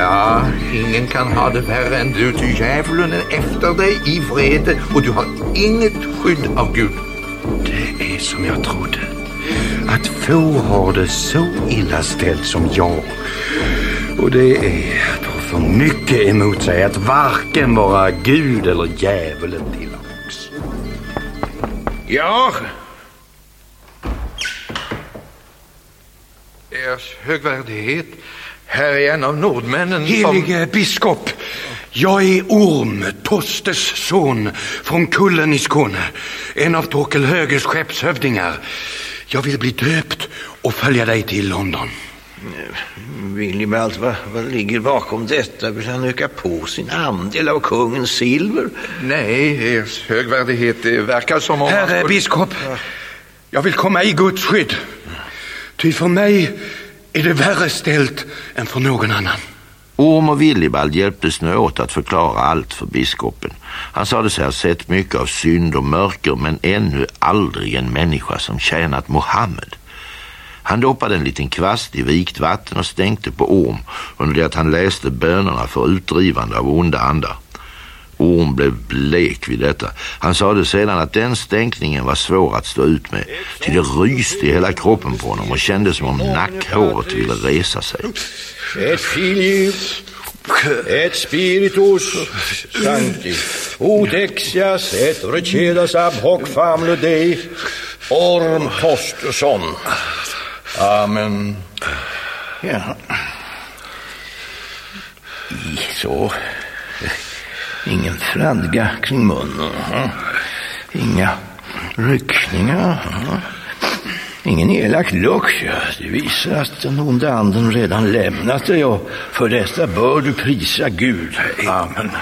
Ja, ingen kan ha det värre än du, ty djävulen är efter dig i vrede och du har inget skydd av Gud. Det är som jag trodde. Att få har det så illa ställt som jag. Och det är att ha för mycket emot sig att varken vara Gud eller djävulen till lags. Ja. Ers högvärdighet, här är en av nordmännen Helige biskop, jag är Orm, Tostes son från Kullen i Skåne. En av Torkel Höges skeppshövdingar. Jag vill bli döpt och följa dig till London. Willibald, vad ligger bakom detta? Vill han öka på sin andel av kungens silver? Nej, ers högvärdighet, det verkar som om... Herre biskop, jag vill komma i Guds skydd. Ty för mig är det värre ställt än för någon annan. Orm och Willibald hjälptes nu åt att förklara allt för biskopen. Han sade sig ha sett mycket av synd och mörker, men ännu aldrig en människa som tjänat Mohammed. Han doppade en liten kvast i vikt vatten och stänkte på Orm under det att han läste bönerna för utdrivande av onda andar. Orm blev blek vid detta. Han sade sedan att den stänkningen var svår att stå ut med. Till det ryste i hela kroppen på honom och kändes som om nackhåret ville resa sig. Et filii, et spiritus sancti, ut exias et recedas ab hoc famule Dei, Orm Tosteson. Amen. Ja. Så... Ingen fradga kring munnen. Inga ryckningar. Ingen elak lukt. Det visar att den onda anden redan lämnat dig, och för detta bör du prisa Gud. Amen.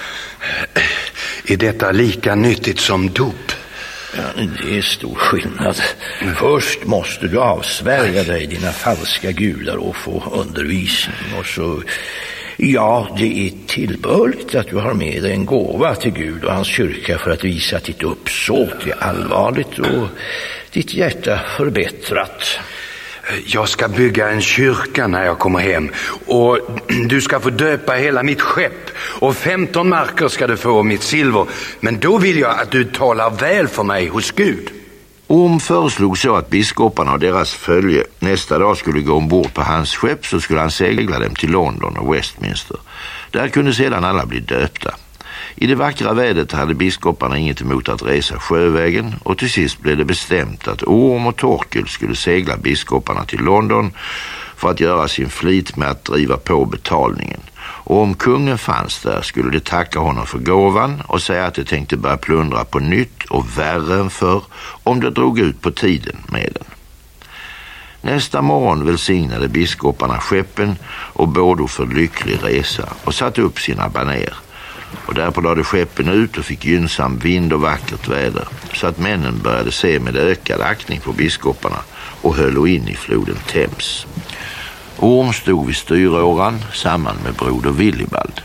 Är detta lika nyttigt som dop? Ja, det är stor skillnad. Först måste du avsvärja dig dina falska gudar och få undervisning, och så... Ja, det är tillbörligt att du har med dig en gåva till Gud och hans kyrka för att visa att ditt uppsåt är allvarligt och ditt hjärta förbättrat. Jag ska bygga en kyrka när jag kommer hem, och du ska få döpa hela mitt skepp, och 15 marker ska du få av mitt silver. Men då vill jag att du talar väl för mig hos Gud. Orm föreslog så att biskoparna och deras följe nästa dag skulle gå ombord på hans skepp, så skulle han segla dem till London och Westminster. Där kunde sedan alla bli döpta. I det vackra vädret hade biskoparna inget emot att resa sjövägen, och till sist blev det bestämt att Orm och Torkel skulle segla biskoparna till London för att göra sin flit med att driva på betalningen. Och om kungen fanns där skulle de tacka honom för gåvan och säga att de tänkte börja plundra på nytt och värre än förr om det drog ut på tiden med den. Nästa morgon välsignade biskoparna skeppen och bådo för lycklig resa och satte upp sina baner. Och därpå lade skeppen ut och fick gynnsam vind och vackert väder, så att männen började se med ökad aktning på biskoparna och höll in i floden Thames. Orm stod vid styråran samman med broder Willibald.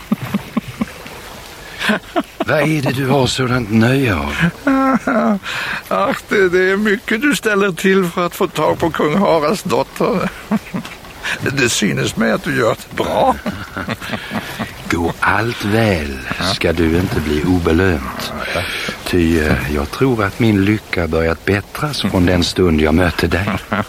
Vad är det du har sådant nöje av? Ach, det är mycket du ställer till för att få tag på kung Haralds dotter. Det synes mig att du gör det bra. Går allt väl ska du inte bli obelönt. Ty jag tror att min lycka börjat bättras från den stund jag mötte dig.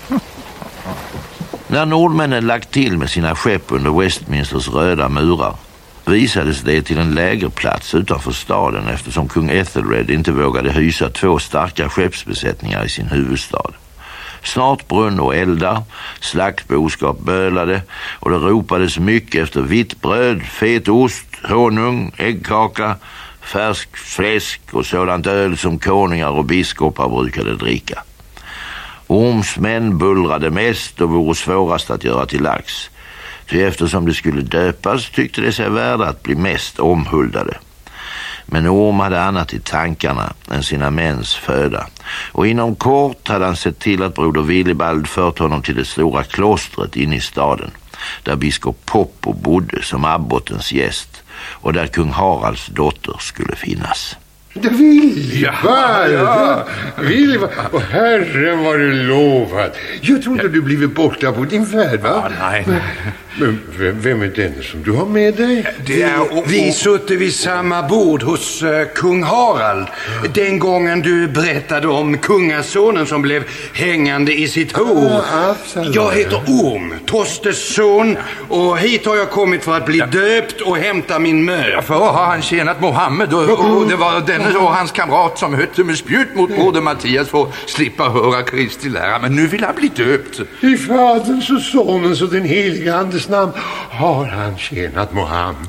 När nordmännen lagt till med sina skepp under Westminsters röda murar visades det till en lägerplats utanför staden, eftersom kung Ethelred inte vågade hysa 2 starka skeppsbesättningar i sin huvudstad. Snart brunn och eldar, slaktboskap bölade, och det ropades mycket efter vitt bröd, fet ost, honung, äggkaka, färsk fläsk och sådant öl som konungar och biskopar brukade dricka. Orms män bullrade mest och vore svårast att göra till lags. Ty eftersom det skulle döpas tyckte det sig värda att bli mest omhuldade. Men Orm hade annat i tankarna än sina mäns föda, och inom kort hade han sett till att broder Willibald fört honom till det stora klostret inne i staden, där biskop Poppo bodde som abbotens gäst, och där kung Haralds dotter skulle finnas. Willibald! Willibald! Och herren var du lovad. Jag trodde du blivit borta på din färd, va? Ja, nej. Men vem är den som du har med dig? Vi sutte vid samma bord hos kung Harald. Den gången du berättade om kungasonen som blev hängande i sitt hår. Jag heter Orm, Tostes son, och hit har jag kommit för att bli döpt och hämta min mö. Förr har han tjänat Mohammed och det var denne och hans kamrat som hötte med spjut mot broder Mattias för att slippa höra Kristi lära. Men nu vill han bli döpt. I Faderns och Sonens och den heliga Andes namn har han tjänat Mohammed.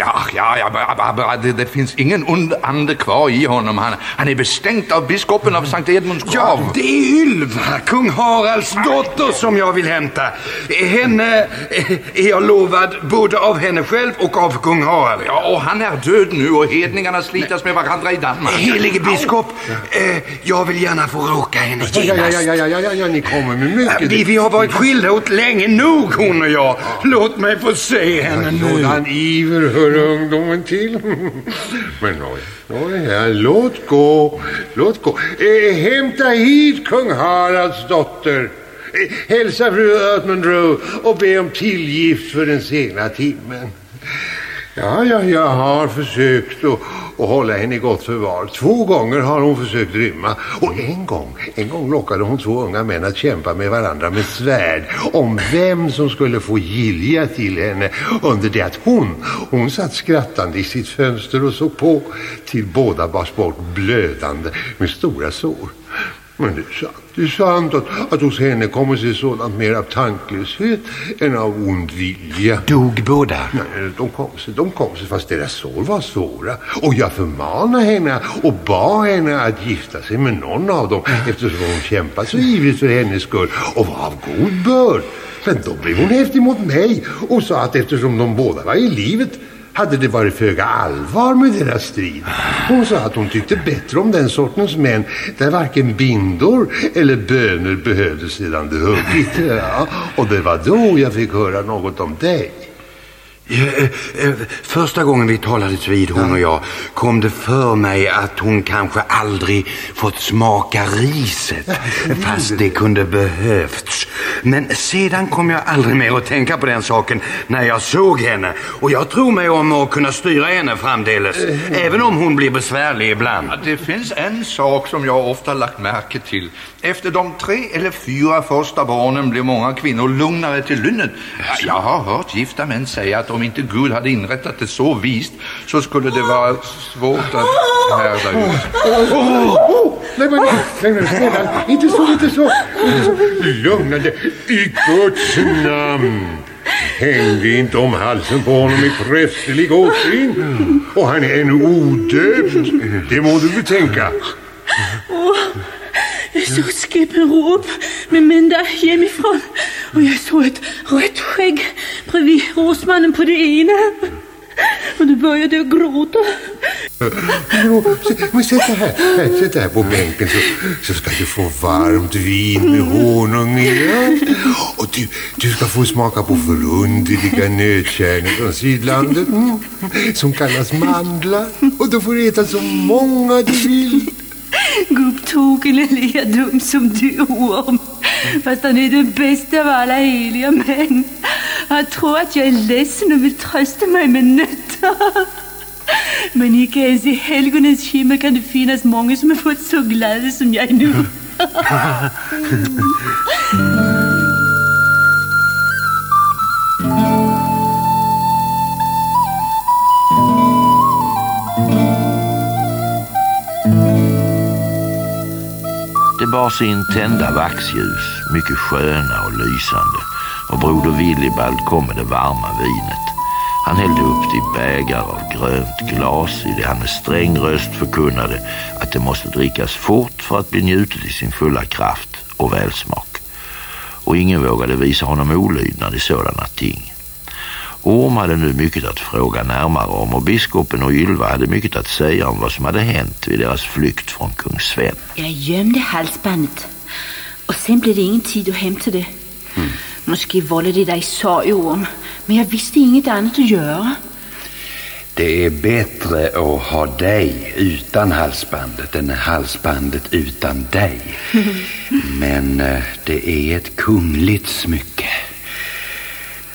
Det finns ingen ond ande kvar i honom. Han är bestänkt av biskopen av Sankt Edmunds grav. Ja, det är Ylva, kung Haralds dotter, som jag vill hämta. Henne är jag lovad både av henne själv och av kung Harald. Ja, och han är död nu och hedningarna slitas med varandra i Danmark. Helige biskop, jag vill gärna få råka henne genast. Ja, ni kommer med mycket. Vi har varit skilda åt länge nog, hon och jag. Låt mig få se henne nu. Sådan iver hör ungdomen till. Men låt gå. Hämta hit kung Haralds dotter. Hälsa fru Ötmundro och be om tillgift för den sena timmen. Ja, jag har försökt att hålla henne i gott förvar. 2 gånger har hon försökt rymma. Och en gång lockade hon 2 unga män att kämpa med varandra med svärd om vem som skulle få gilja till henne, under det att hon satt skrattande i sitt fönster och såg på till båda bars bort blödande med stora sår. Men det är sant att hos henne kommer sig sådant mer av tanklöshet än av ond vilja. Dog båda? Nej, de kom sig fast deras sår var svåra. Och jag förmanade henne och bad henne att gifta sig med någon av dem, eftersom hon kämpat så ivrigt för hennes skull och var av god börd. Men då blev hon häftig mot mig och sa att eftersom de båda var i livet hade det varit föga allvar med deras strid. Hon sa att hon tyckte bättre om den sortens män där varken bindor eller böner behövdes sedan det huggit. Ja, och det var då jag fick höra något om dig. Första gången vi talades vid, hon och jag, kom det för mig att hon kanske aldrig fått smaka riset, fast det kunde behövts. Men sedan kom jag aldrig mer att tänka på den saken när jag såg henne. Och jag tror mig om att kunna styra henne framdeles, även om hon blir besvärlig ibland. Ja, det finns en sak som jag ofta lagt märke till. Efter de 3 eller 4 första barnen blir många kvinnor lugnare till lynnet. Jag har hört gifta män säga att om inte Gud hade inrättat det så vist så skulle det vara svårt att härda ut. Nej, snälla, inte så. Lugna dig, i Guds namn. Hängde inte om halsen på honom i prästerlig åsyn. Och han är ännu odöpt. Det må du betänka. Jag såg skeppen råp med män där hemifrån. Och jag såg ett rött skägg bredvid råsmannen på det ena. Och då började jag gråta. Men sätt det här på bänken så ska du få varmt vin med honung i. Och du ska få smaka på förunderliga nötkärnor från Sydlandet som kallas mandlar. Och du får äta så många du vill. Gubbtog eller lika dum som du, Orm. Fast han är den bästa av alla heliga män. Han tror att jag är ledsen och vill trösta mig med nötter. Men inte ens i helgonens himmel kan det finnas många som har fått så glada som jag nu. Det bar sin tända vaxljus, mycket sköna och lysande, och broder Willibald kom med det varma vinet. Han hällde upp det i bägare av grönt glas i det han med sträng röst förkunnade att det måste drickas fort för att bli njutet i sin fulla kraft och välsmak. Och ingen vågade visa honom olydnad i sådana ting. Orm hade nu mycket att fråga närmare om, och biskopen och Ylva hade mycket att säga om vad som hade hänt vid deras flykt från kung Sven. Jag gömde halsbandet, och sen blev det ingen tid att hämta det. Måske vållade det dig sorg, Orm, men jag visste inget annat att göra. Det är bättre att ha dig utan halsbandet än halsbandet utan dig. Men det är ett kungligt smycke.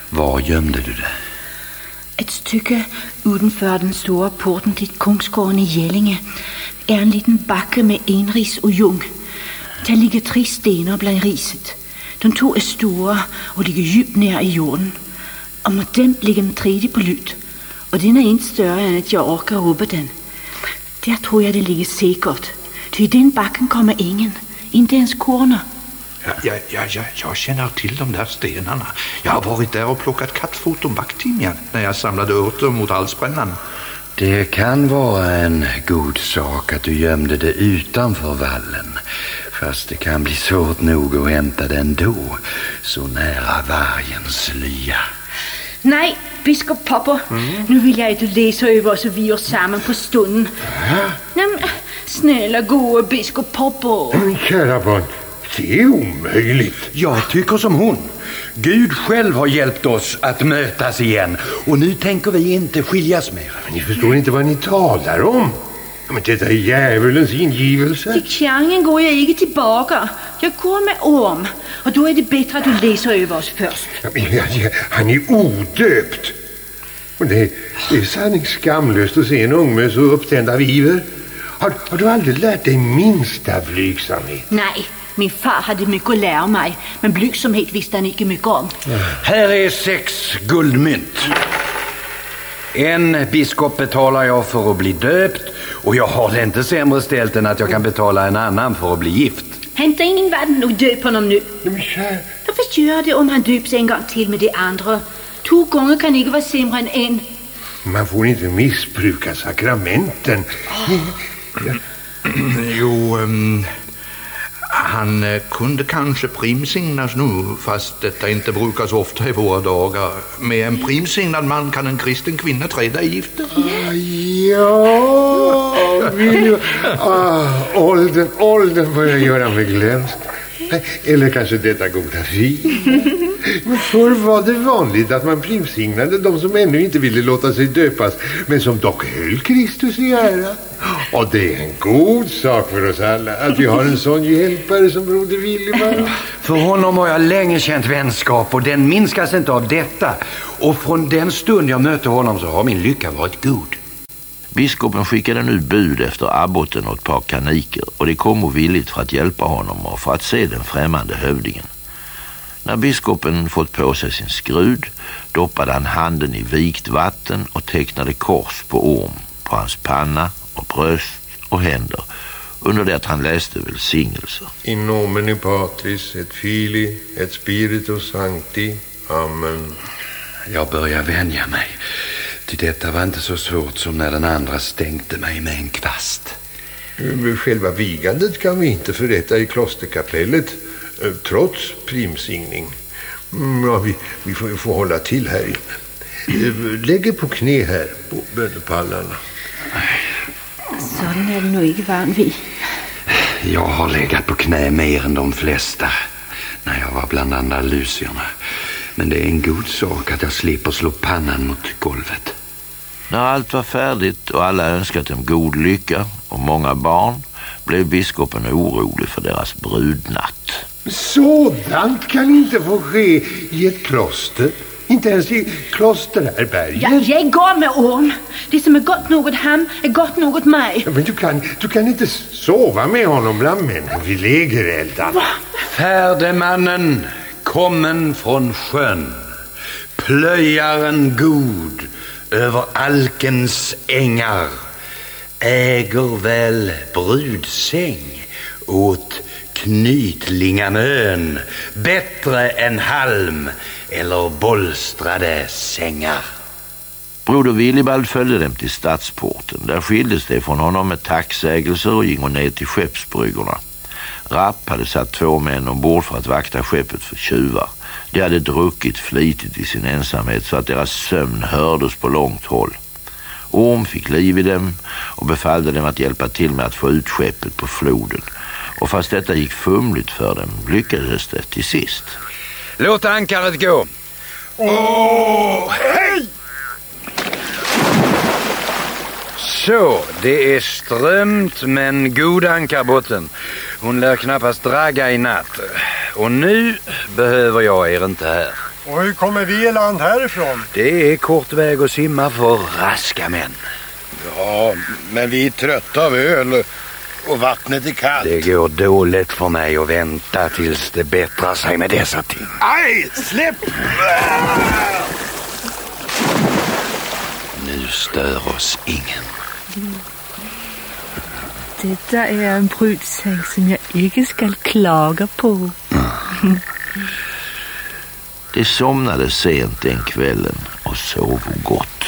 Var gömde du det? Et stykke udenfor den store porten til Kungsgården i Jellinge er en liten bakke med enris og jung. Der ligger 3 stener blandt riset. De 2 er store og ligger dybt nær i jorden. Og med dem ligger den 3. på lyt. Og den er ikke større end at jeg orker råbe den. Der tror jeg det ligger sikkert. Til i den bakken kommer ingen. Inte ens korner. Jag känner till de där stenarna. Jag har varit där och plockat kattfot och backtimjan när jag samlade örter mot halsbrännan. Det kan vara en god sak att du gömde det utanför vallen. Fast det kan bli svårt nog att hämta den då, så nära vargens lya. Nej, biskop Popper. Nu vill jag inte läsa över så vi är samman på stunden. Nej, men, snälla gode biskop Popper. Men kära barn, det är omöjligt. Jag tycker som hon. Gud själv har hjälpt oss att mötas igen. Och nu tänker vi inte skiljas mer. Men ni förstår inte vad ni talar om. Men det är djävulens ingivelse. Till kärringen går jag inte tillbaka. Jag går med orm. Och då är det bättre att du läser över oss först. Han är odöpt. Och det är sanning skamlöst att se en ungmö så upptänd av iver. Har du aldrig lärt dig minsta blygsamhet? Nej, min far hade mycket att lära mig. Men blygsamhet visste han inte mycket om. Här är 6 guldmynt. En biskop betalar jag för att bli döpt. Och jag har det inte sämre ställt än att jag kan betala en annan för att bli gift. Hämta ingen vatten och döp honom nu. Men kär... Varför gör det om han döps en gång till med de andra? 2 gånger kan inte vara sämre än en. Man får inte missbruka sakramenten. Jo, han kunde kanske primsignas nu, fast detta inte brukas ofta i våra dagar. Med en primsignad man kan en kristen kvinna träda i gifte. Åldern börjar göra mig glömsk. Eller kanske detta goda vin. Men förr var det vanligt att man primsignade de som ännu inte ville låta sig döpas, men som dock höll Kristus i ära. Och det är en god sak för oss alla att vi har en sån hjälpare som broder Willimar. För honom har jag länge känt vänskap, och den minskas inte av detta. Och från den stund jag mötte honom så har min lycka varit god. Biskopen skickade nu bud efter abboten och ett par kaniker, och de kom villigt för att hjälpa honom och för att se den främmande hövdingen. När biskopen fått på sig sin skrud doppade han handen i vikt vatten och tecknade kors på orm på hans panna och bröst och händer, under det att han läste välsignelser. In nomine Patris et Filii et Spiritus Sancti. Amen. Jag börjar vänja mig. Till detta var inte så svårt som när den andra stänkte mig med en kvast. Själva vigandet kan vi inte förrätta i klosterkapellet, trots primsigning. Ja, vi får hålla till här inne. Lägg på knä här på bönepallarna. Sådan är det nog inte van vid. Jag har legat på knä mer än de flesta när jag var bland andalusierna. Men det är en god sak att jag slipper slå pannan mot golvet. När allt var färdigt och alla önskat dem god lycka och många barn, blev biskopen orolig för deras brudnatt. Sådant kan inte få ske i ett kloster. Inte ens i klosterhärberget. Ja, jag går med orm. Det som är gott något ham är gott något mig. Ja, men du kan inte sova med honom bland människor vid lägereldan. Färdemannen kommen från sjön, plöjaren god över alkens ängar, äger väl brudsäng åt Knytlingamön bättre än halm eller bolstrade sängar. Broder Willibald följde dem till stadsporten. Där skildes det från honom med tacksägelser och gick ner till skeppsbryggorna. Rapp hade satt 2 män ombord för att vakta skeppet för tjuvar. De hade druckit flitigt i sin ensamhet så att deras sömn hördes på långt håll. Orm fick liv i dem och befallde dem att hjälpa till med att få ut skeppet på floden. Och fast detta gick fumligt för dem lyckades det till sist. Låt ankaret gå. Hej! Så, det är strömt men god ankarbotten. Hon lär knappast dragga i natt. Och nu behöver jag er inte här. Och hur kommer vi i land härifrån? Det är kort väg att simma för raska män. Ja, men vi är trötta av öl och vattnet är kallt. Det går dåligt för mig att vänta tills det bättrar sig med dessa ting. Aj, släpp! Nu stör oss ingen. Detta är en brudsäng som jag inte ska klaga på. De somnade sent den kvällen och sov gott.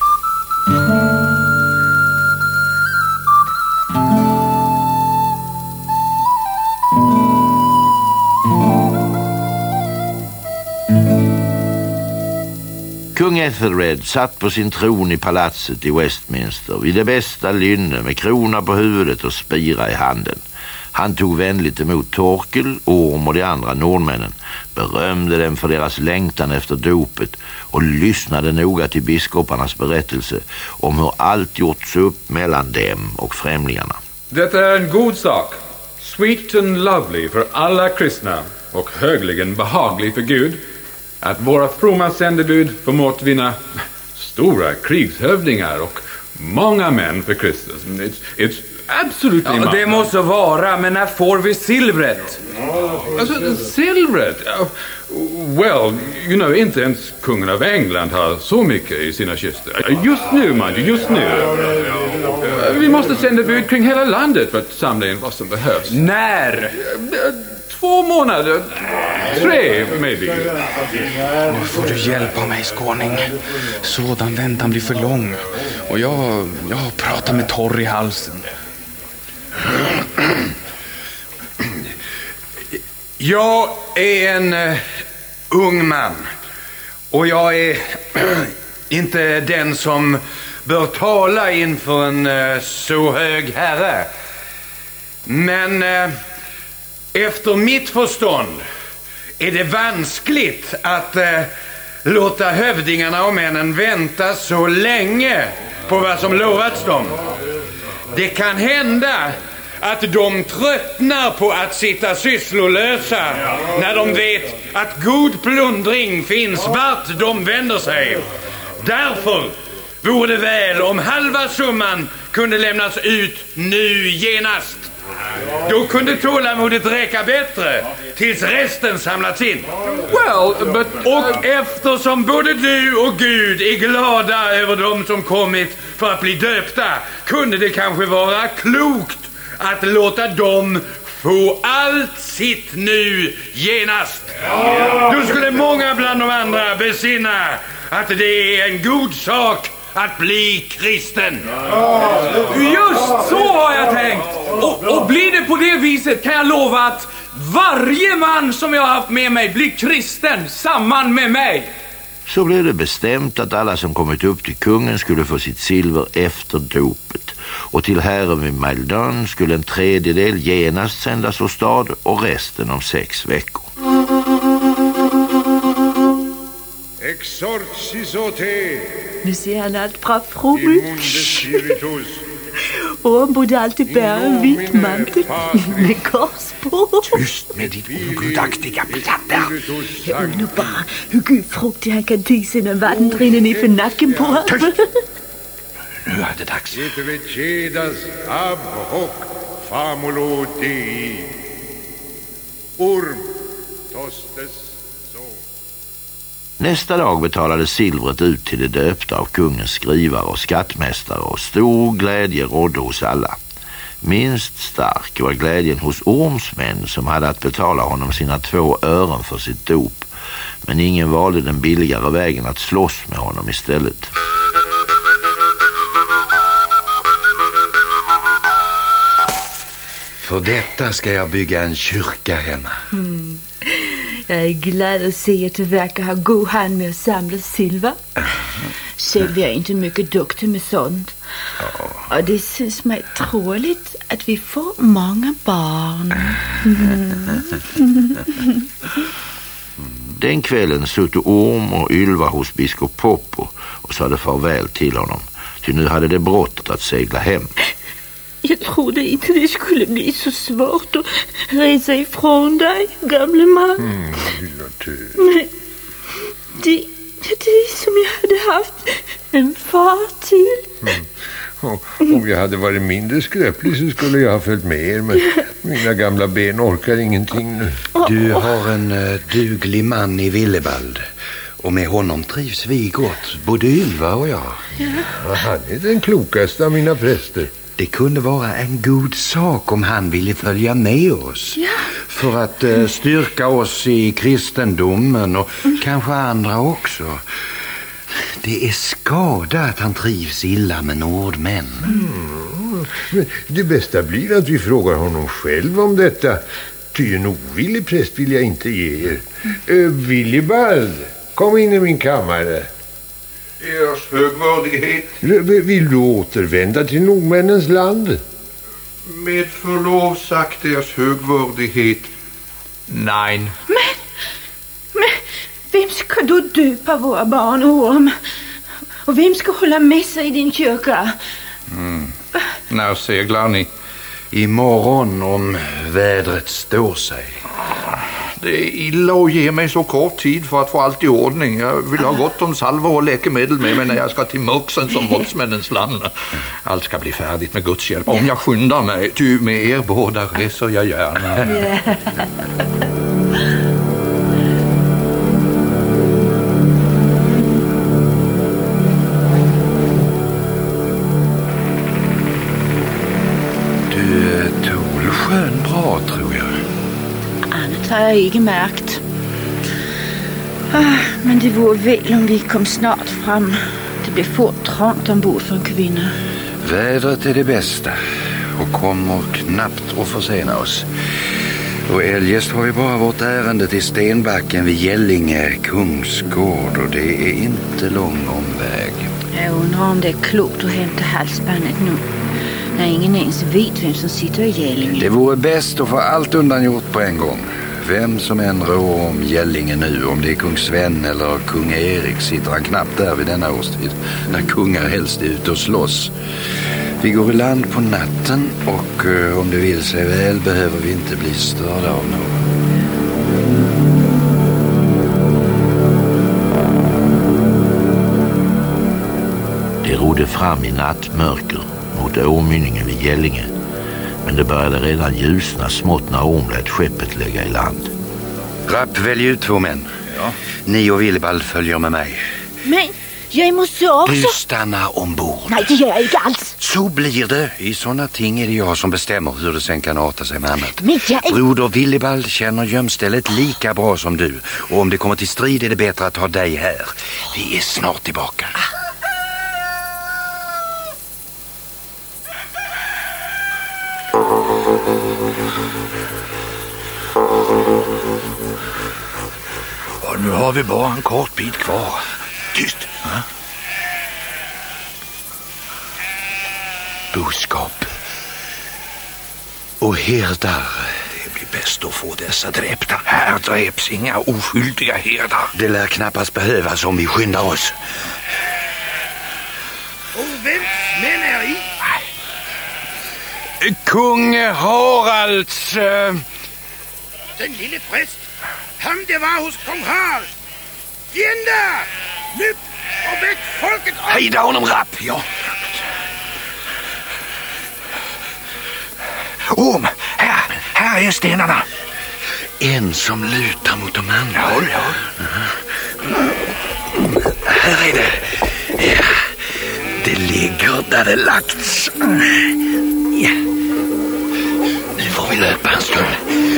Kung Ethelred satt på sin tron i palatset i Westminster vid det bästa lynne med krona på huvudet och spira i handen. Han tog vänligt emot Torkel, Orm och de andra nordmännen, berömde dem för deras längtan efter dopet och lyssnade noga till biskoparnas berättelse om hur allt gjorts upp mellan dem och främlingarna. Detta är en god sak, sweet and lovely för alla kristna och högligen behaglig för Gud, att våra fromma sändebud förmått vinna stora krigshövdingar och många män för Kristus. It's absolutely det måste vara, men när får vi silvret? Alltså, silvret? Well, you know, inte ens kungen av England har så mycket i sina kister. Just nu, man, just nu. Vi måste sända bud kring hela landet för att samla in vad som behövs. När? 2 månader. 3, maybe. Nu får du hjälpa mig, skåning. Sådan väntan blir för lång. Och jag pratar med torr i halsen. Jag är en ung man. Och jag är inte den som bör tala inför en så hög herre. Men efter mitt förstånd är det vanskligt att låta hövdingarna och männen vänta så länge på vad som lovats dem. Det kan hända att de tröttnar på att sitta sysslolösa när de vet att god plundring finns vart de vänder sig. Därför vore det väl om halva summan kunde lämnas ut nu genast. Då kunde tålamodet räcka bättre tills resten samlats in. Och eftersom både du och Gud är glada över dem som kommit för att bli döpta, kunde det kanske vara klokt att låta dem få allt sitt nu genast. Då skulle många bland de andra besinna att det är en god sak att bli kristen. Just så har jag tänkt. Och blir det på det viset kan jag lova att varje man som jag har haft med mig blir kristen samman med mig. Så blev det bestämt att alla som kommit upp till kungen skulle få sitt silver efter dopet. Och till herren vid Maldon skulle en 1/3 genast sändas åstad och resten om 6 veckor. Exorcisote. Nu ser han allt bra from ut. Och han borde alltid bära en vit mantel med kors på. Tyst med ditt ogudaktiga platta. Jag undrar bara hur gudfruktig han kan te sig när vattnet rinner ner för nacken på honom. Nu är det dags. Nästa dag betalades silvret ut till de döpta av kungens skrivare och skattmästare och stor glädje rådde hos alla. Minst stark var glädjen hos Ormsmän som hade att betala honom sina 2 ören för sitt dop. Men ingen valde den billigare vägen att slåss med honom istället. För detta ska jag bygga en kyrka hemma. Jag är glad att se att du verkar ha god hand med att samla silver. Själv är jag inte mycket duktig med sånt. Och det syns mig troligt att vi får många barn. Den kvällen satt Orm och Ylva hos biskop Poppo och sade farväl till honom. Ty nu hade det brått att segla hem. Jag trodde inte det skulle bli så svårt att resa ifrån dig, gamle man. Det som jag hade haft en far till. Om jag hade varit mindre skröplig så skulle jag ha följt med er, men mina gamla ben orkar ingenting nu. Du har en duglig man i Willibald, och med honom trivs vi gott, både Ylva och jag. Ja, han är den klokaste av mina präster. Det kunde vara en god sak om han ville följa med oss, för att styrka oss i kristendomen och kanske andra också. Det är skada att han trivs illa med nordmän. Men det bästa blir att vi frågar honom själv om detta. Ty en ovillig präst vill jag inte ge er. Willibald, kom in i min kammare. Ers högvördighet. Vill du återvända till nordmännens land? Med förlov sagt, ers högvördighet. Nej. Men vem ska då döpa våra barn, Orm? Och vem ska hålla mässa i din kyrka? När seglar ni? Imorgon, om vädret står sig. Det är illa att ge mig så kort tid för att få allt i ordning. Jag vill ha gott om salver och läkemedel med mig när jag ska till Mörksen som våldsmännens land. Allt ska bli färdigt med Guds hjälp. Om jag skyndar mig, ty med er båda reser jag gärna. Du tog sjön bra, tror jag. Annat har jag inte märkt. Men det vore väl om vi kom snart fram. Det blir fort trångt ombord för en kvinna. Vädret är det bästa och kommer knappt att försena oss. Och eljest har vi bara vårt ärende till Stenbacken vid Gällinge kungsgård, och det är inte lång omväg. Jag undrar om det är klokt att hämta halsbandet nu, när ingen ens vet vem som sitter i Gällinge. Det vore bäst att få allt undangjort på en gång. Vem som än rår om Gällinge nu, om det är kung Sven eller kung Erik, sitter han knappt där vid denna årstid, när kungar helst är ute och slåss. Vi går i land på natten, och om det vill sig väl behöver vi inte bli störda av någon. Det rodde fram i nattmörker mot åmynningen vid Gällinge, men det började redan ljusna smått när Orm lät skeppet lägga i land. Rapp, välj ut 2 män. Ja. Ni och Willibald följer med mig. Men jag måste också... Du stannar ombord. Nej, det gör jag inte alls. Så blir det. I sådana ting är det jag som bestämmer hur det sen kan arta sig med annat. Men jag... Broder Willibald känner gömstället lika bra som du. Och om det kommer till strid är det bättre att ha dig här. Vi är snart tillbaka. Och nu har vi bara en kort bit kvar. Tyst. Boskap och herdar. Det blir bäst att få dessa dräpta. Här dräps inga oskyldiga herdar. Det lär knappast behövas om vi skyndar oss. Och vems män är i? Kung Haralds... Den lille präst. Han det var hos kung Harald. Fiender! Nypp och väck folket om... Hejda honom, Rapp! Ja. Orm, här är stenarna. En som lutar mot de andra. Ja. Här är det. Ja. Det ligger där det lagts. Ja. Nu får vi löpa en stund.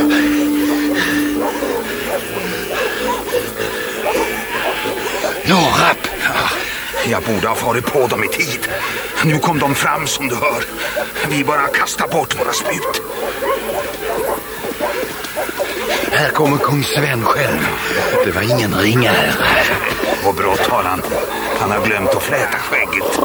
Nå, Rapp. Jag borde ha farit på dem i tid. Nu kom de fram som du hör. Vi bara kastar bort våra spjut. Här kommer kung Sven själv. Det var ingen ringa här. Och brått har han. Han har glömt att fläta skägget.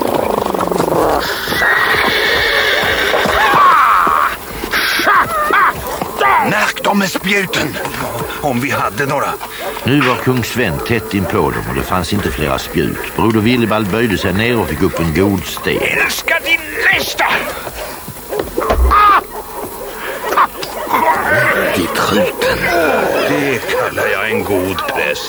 Märk dem med spjuten. Om vi hade några. Nu var kung Sven tätt in på dem och det fanns inte flera spjut. Broder Willibald böjde sig ner och fick upp en god sten. Älskar din lästa! rätt i truten. Det kallar jag en god präst.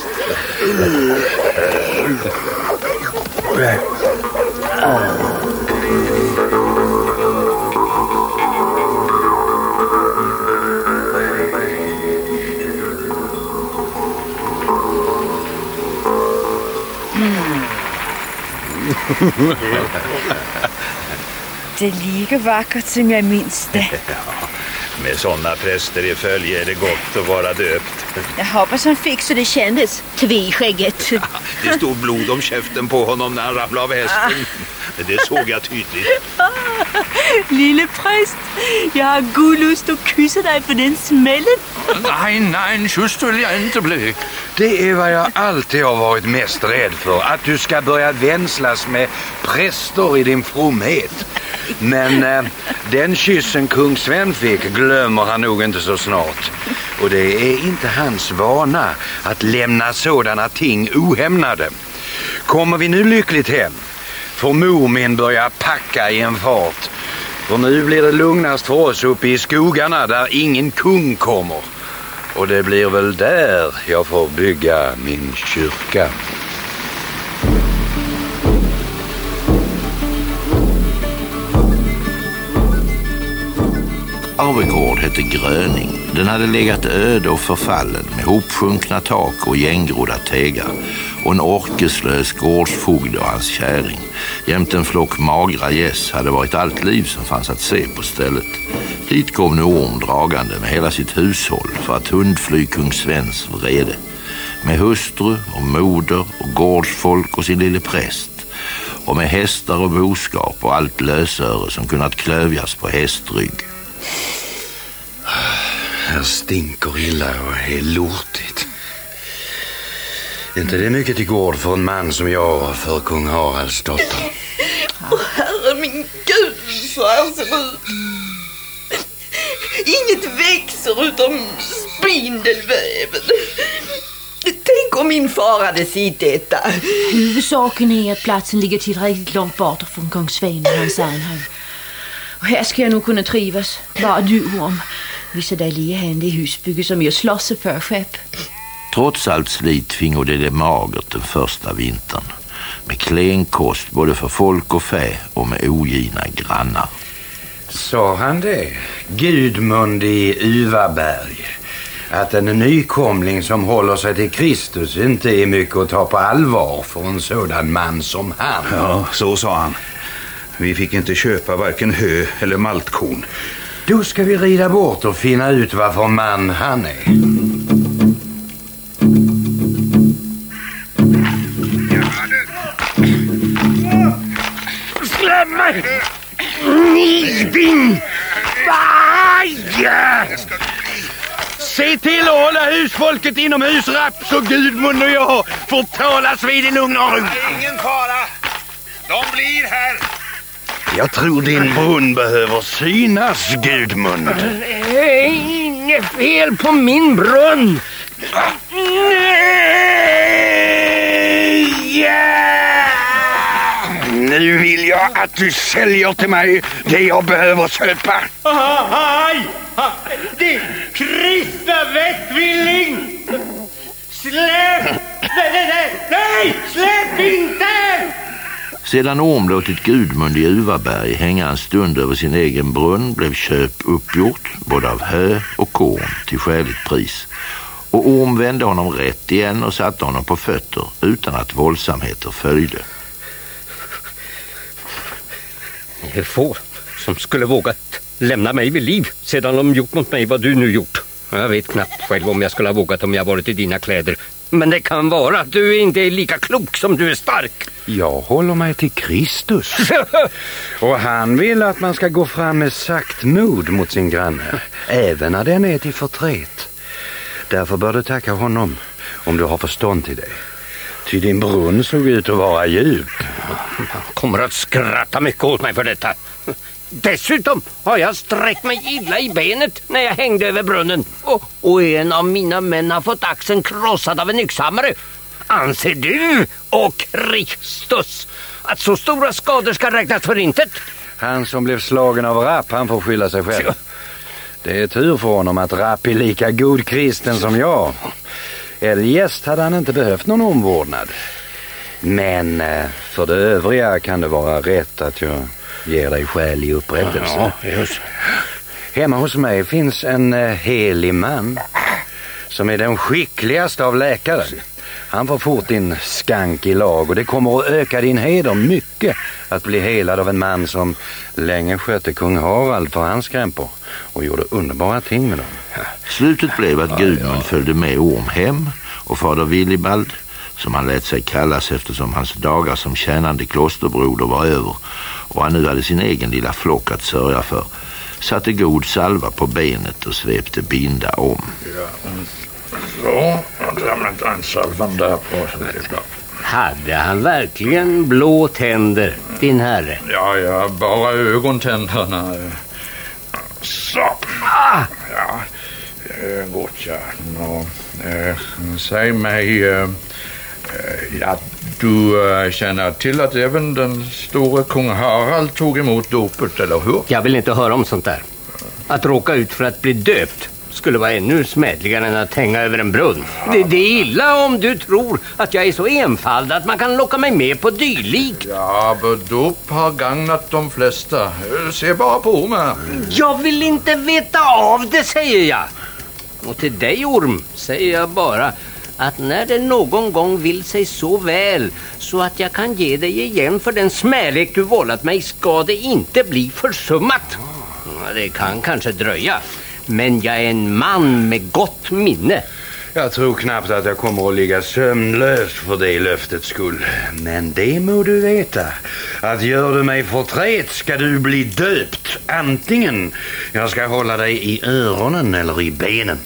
Det är lika vackert som jag minns det. Med sådana präster i följe är det gott att vara döpt. Jag hoppas han fick så det kändes tviskägget. Det stod blod om käften på honom när han ramlade av hästen. Det såg jag tydligt. Lille präst, jag har god lust att kyssa dig på den smällen. Nej, just vill jag inte bli. Det är vad jag alltid har varit mest rädd för. Att du ska börja vänslas med präster i din fromhet. Men den kyssen kung Sven fick glömmer han nog inte så snart. Och det är inte hans vana att lämna sådana ting ohämnade. Kommer vi nu lyckligt hem får mor min börja packa i en fart. För nu blir det lugnast för oss uppe i skogarna där ingen kung kommer. Och det blir väl där jag får bygga min kyrka. Arvegård hette Gröning. Den hade legat öde och förfallen med hopsjunkna tak och gänggrodda tegar och en orkeslös gårdsfogd och hans käring. Jämte en flock magra gäss hade varit allt liv som fanns att se på stället. Dit kom nu Orm dragande med hela sitt hushåll för att hundfly kung Svens vrede. Med hustru och moder och gårdsfolk och sin lille präst. Och med hästar och boskap och allt lösöre som kunnat klövjas på hästrygg. Här stinker illa och är lortigt. Inte det mycket till gård för en man som jag för kung Haralds dotter. Herre min Gud, så här ser det ut. Inget växer utom spindelväven. Tänk om min far hade sett detta. Huvudsaken är att platsen ligger tillräckligt långt bort från kung Sven och hans anhang. Och här ska jag nog kunna trivas. Bara du, Orm. Vissa där ligger hände i husbygge som jag slåss för skepp. Trots allt slit fingo det magert den första vintern. Med klen kost både för folk och fä och med ogina grannar. Sa han det? Gudmund i Uvaberg. Att en nykomling som håller sig till Kristus inte är mycket att ta på allvar för en sådan man som han. Ja, så sa han. Vi fick inte köpa varken hö eller maltkorn. Då ska vi rida bort och finna ut vad för man han är. Släpp mig! Niding! Vaja! Se till att hålla husfolket inomhus rapp så Gudmund och jag får talas vid i lugn och ro. Ingen fara. De blir här. Jag tror din brunn behöver synas, Gudmund. Inget fel på min brunn. Nu vill jag att du säljer till mig det jag behöver köpa. Aj! Det kristna vettvilling! Släpp! Nej! Släpp inte! Sedan Orm låtit Gudmund i Uvaberg hänga en stund över sin egen brunn blev köp uppgjort både av hö och korn till skäligt pris. Och Orm vände honom rätt igen och satte honom på fötter utan att våldsamheter följde. Det är få som skulle våga lämna mig vid liv sedan de gjort mot mig vad du nu gjort. Jag vet knappt själv om jag skulle ha vågat om jag varit i dina kläder. Men det kan vara att du inte är lika klok som du är stark. Jag håller mig till Kristus. Och han vill att man ska gå fram med sagt mod mot sin granne. Även när den är till förtret. Därför bör du tacka honom om du har förstånd till det. Ty din brunn såg ut att vara djup. Han kommer att skratta mycket åt mig för detta. Dessutom har jag sträckt mig illa i benet när jag hängde över brunnen. Och en av mina män har fått axeln krossad av en yxhammare. Anser du, och Kristus, att så stora skador ska räknas för intet? Han som blev slagen av rapp, han får skylla sig själv. Det är tur för honom att Rapp är lika god kristen som jag. Eljest hade han inte behövt någon omvårdnad. Men för det övriga kan det vara rätt att jag ger dig skälig upprättelse. Ja, just. Hemma hos mig finns en helig man som är den skickligaste av läkare. Han får fort din skank i lag och det kommer att öka din heder mycket att bli helad av en man som länge skötte kung Harald för hans krämpor och gjorde underbara ting med dem. Slutet blev att Gudmund följde med Orm hem och fader Willibald, som han lät sig kallas eftersom hans dagar som tjänande klosterbroder var över och han nu hade sin egen lilla flock att sörja för, satte god salva på benet och svepte binda om. Så, jag tar en salvan där på. Hade han verkligen blå tänder, din herre? Ja, bara ögontänderna. Så. Ja, gott ja. Säg mig, ja, du känner till att även den store kung Harald tog emot dopet, eller hur? Jag vill inte höra om sånt där. Att råka ut för att bli döpt skulle vara ännu smädligare än att hänga över en brunn. Det är illa om du tror att jag är så enfald att man kan locka mig med på dylik. Ja, men dop har gagnat de flesta. Se bara på mig. Jag vill inte veta av det, säger jag. Och till dig, Orm, säger jag bara att när det någon gång vill sig så väl så att jag kan ge dig igen för den smälek du vållat mig, ska det inte bli försummat. Det kan kanske dröja, men jag är en man med gott minne. Jag tror knappt att jag kommer att ligga sömnlös för det löftets skull. Men det må du veta, att gör du mig förtret ska du bli döpt. Antingen jag ska hålla dig i öronen eller i benen.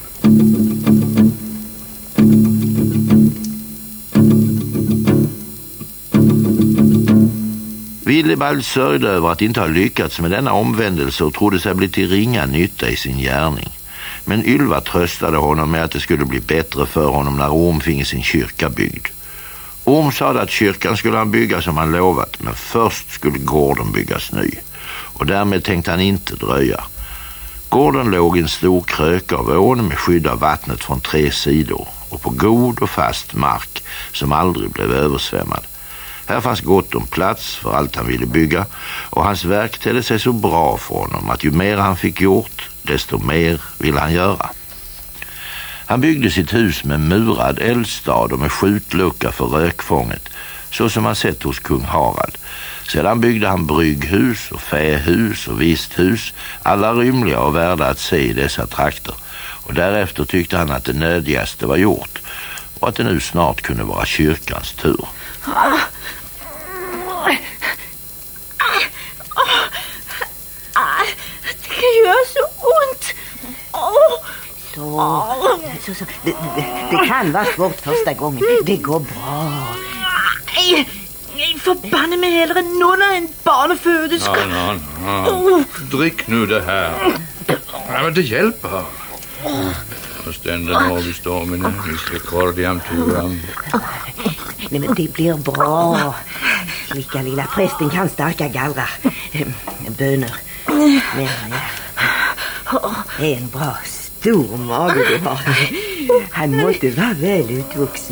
Willibald sörjde över att inte ha lyckats med denna omvändelse och trodde sig bli till ringa nytta i sin gärning. Men Ylva tröstade honom med att det skulle bli bättre för honom när Orm finge sin kyrka byggd. Orm sa att kyrkan skulle han bygga som han lovat, men först skulle gården byggas ny. Och därmed tänkte han inte dröja. Gården låg i en stor krök av ån med skydd av vattnet från 3 sidor och på god och fast mark som aldrig blev översvämmad. Här fanns gott om plats för allt han ville bygga och hans verk tedde sig så bra för honom att ju mer han fick gjort, desto mer ville han göra. Han byggde sitt hus med murad eldstad och med skjutlucka för rökfånget, så som man sett hos kung Harald. Sedan byggde han brygghus och fähus och visthus, alla rymliga och värda att se i dessa trakter. Och därefter tyckte han att det nödigaste var gjort och att det nu snart kunde vara kyrkans tur. Det kan göra så ont. Så. Det kan vara svårt första gången. Det går bra. Nej, förbanne mig hellre nunna än barneföderska. Ja. Drick nu det här. Ja, men det hjälper. Förstånden vi står med misericordiam tuam. Nej, men det blir bra. Slicka lilla prästen kan starka gallrar. Böner. Men en bra stor mage du har. Han måste vara väl utvuxen.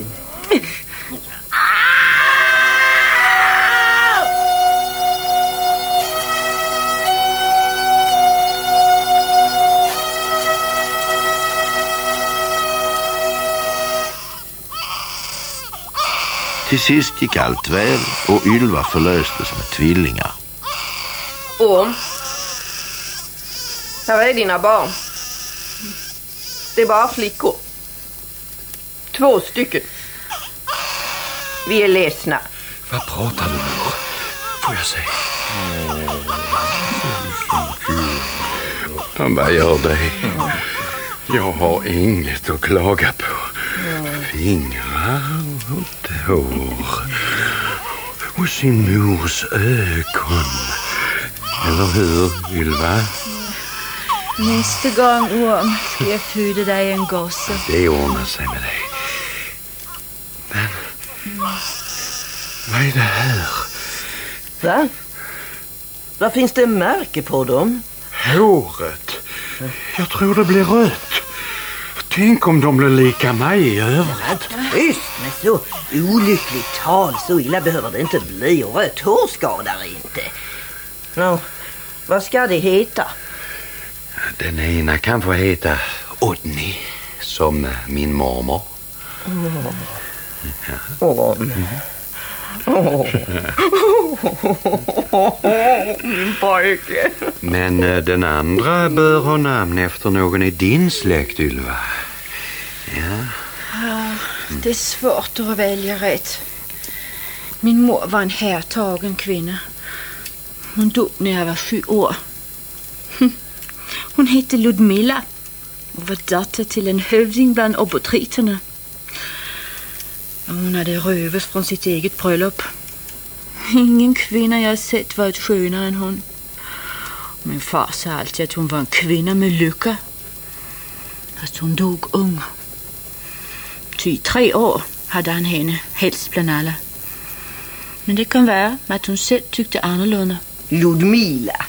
Till sist gick allt väl och Ylva förlöstes med tvillingar. Orm, här är dina barn. Det är bara flickor. 2 stycken. Vi är ledsna. Vad pratar du om? Får jag se? Vad gör dig? Jag har inget att klaga på. Fingrar och tår och sin mors ögon. Eller hur, Ylva? Nästa gång, Orm, ska jag föda dig en gosse. Det ordnar sig med dig. Men vad är det här? Va? Vad finns det märke på dem? Håret. Jag tror det blir rött. Tänk om de blir lika mig i övrigt. Tyst med så olyckligt tal. Så illa behöver det inte bli. Och rött hår skadar inte. Nå, vad ska det heta? Den ena kan få heta Odni, som min mormor. Min pojke. Men den andra bör ha namn efter någon i din släkt, Ylva. Ja. Det är svårt att välja rätt. Min mor var en härtagen kvinna. Hon dog när jag var 7 år. Hon hette Ludmilla och var dotter till en hövding bland obotriterna. Hon hade rövet från sitt eget bröllop. Ingen kvinna jag sett varit skönare än hon. Min far sa alltid att hon var en kvinna med lycka. Fast hon dog ung. 3 år hade han henne helst bland alla. Men det kan vara att hon själv tyckte annorlunda. Ludmilla?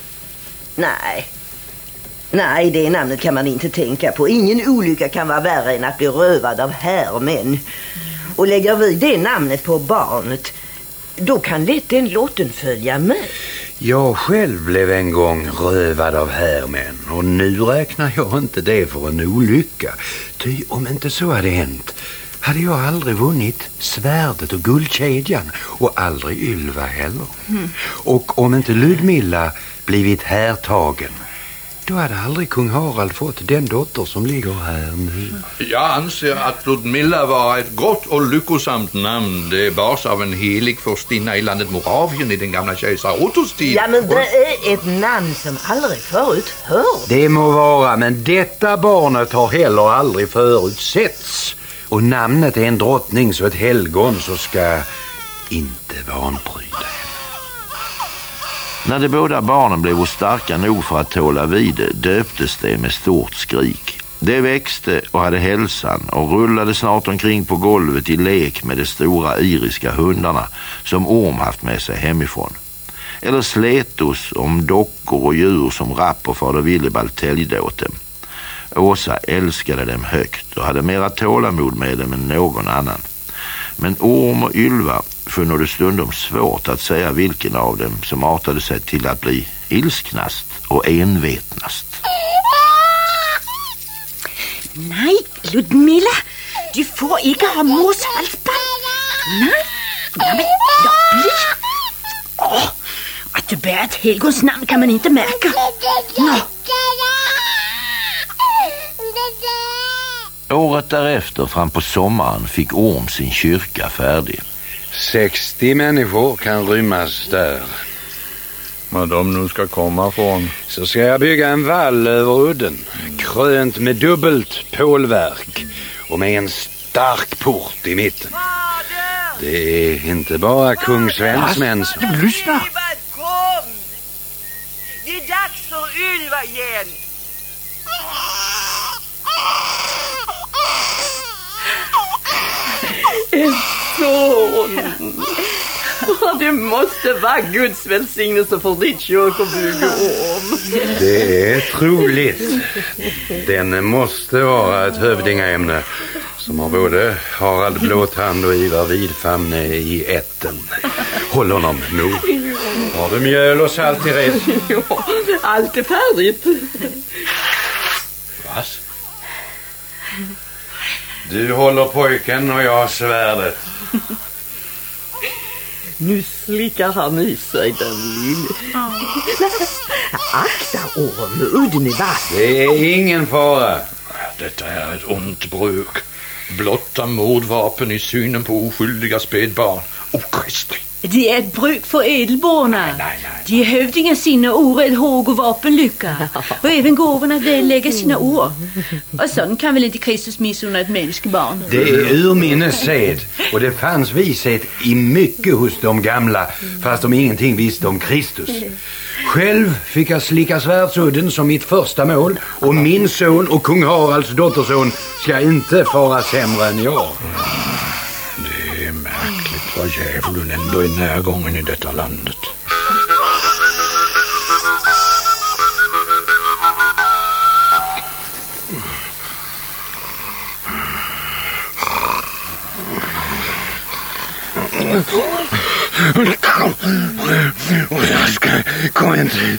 Nej, det namnet kan man inte tänka på. Ingen olycka kan vara värre än att bli rövad av härmän. Och lägger vi det namnet på barnet, då kan lätt den låten följa med. Jag själv blev en gång rövad av härmän. Och nu räknar jag inte det för en olycka. Ty om inte så hade hänt, hade jag aldrig vunnit svärdet och guldkedjan. Och aldrig Ylva heller. Och om inte Ludmilla blivit härtagen, då hade aldrig kung Harald fått den dotter som ligger här nu. Jag anser att Ludmilla var ett gott och lyckosamt namn. Det bars av en helig förstinna i landet Moravien i den gamla kejsar Ottos tid. Ja, men det är ett namn som aldrig förut hörts. Det må vara, men detta barnet har heller aldrig förut setts. Och namnet är en drottning så ett helgon, så ska inte vanpryda henne. När de båda barnen blev starka nog för att tåla vid det, döptes det med stort skrik. Det växte och hade hälsan och rullade snart omkring på golvet i lek med de stora iriska hundarna som Orm haft med sig hemifrån. Eller sletos om dockor och djur som Rapp och fader Willibald täljde åt dem. Åsa älskade dem högt och hade mera tålamod med dem än någon annan. Men Orm och Ylva fann det stundom svårt att säga vilken av dem som artade sig till att bli ilsknast och envetnast. Nej, Ludmilla, du får inte ha mors halsband. Nej, men bli. Att du bär ett helgons namn kan man inte märka. Nå. Året därefter, fram på sommaren, fick Orm sin kyrka färdig. 60 människor kan rymmas där. Vad de nu ska komma från. Så ska jag bygga en vall över udden, krönt med dubbelt pålverk och med en stark port i mitten. Det är inte bara kung Svens män som... Lyssna! Kom! Det är dags för Ylva igen. En son. Det måste vara Guds välsignelse för ditt kyrkobygge, Orm. Det är troligt. Den måste vara ett hövdingaämne som har både Harald Blåtand och Ivar Vidfamne i ätten. Håll honom nog. Har du mjöl och salt i rätt? Ja, allt är färdigt. Vad? Du håller pojken och jag svärdet. Nu slickar han i sig den lille. Akta, Orm, udden är vass. Det är ingen fara. Detta är ett ont bruk. Blotta mordvapen i synen på oskyldiga spädbarn. Okristligt. Det är ett bruk för edelborna. De är hövdingar sina orädd håg och vapenlycka. Och även gåvorna väl lägga sina ord. Och sånt kan väl inte Kristus missunna ett människobarn. Det är urminnes sed. Och det fanns vishet i mycket hos de gamla, fast de ingenting visste om Kristus. Själv fick jag slicka svärdsudden som mitt första mål. Och min son och kung Haralds dotterson ska inte fara sämre än jag. Det är märkligt vad djävulen ändå är närgången i detta landet. Och jag ska komma in till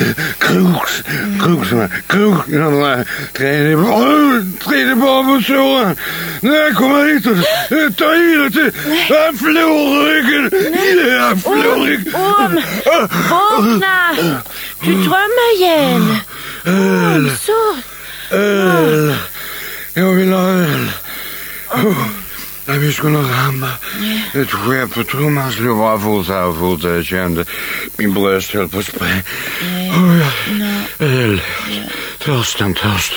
tredje bara på såren. När jag kommer hit och tar i det till florryggen. Vakna! Du drömmer igen. Öl. Öl. Jag vill ha öl. När vi skulle ramma ett skepp på trumman slog bara fortare och fortare. Jag kände min bröst höll på att spränga. Öl. Törsten.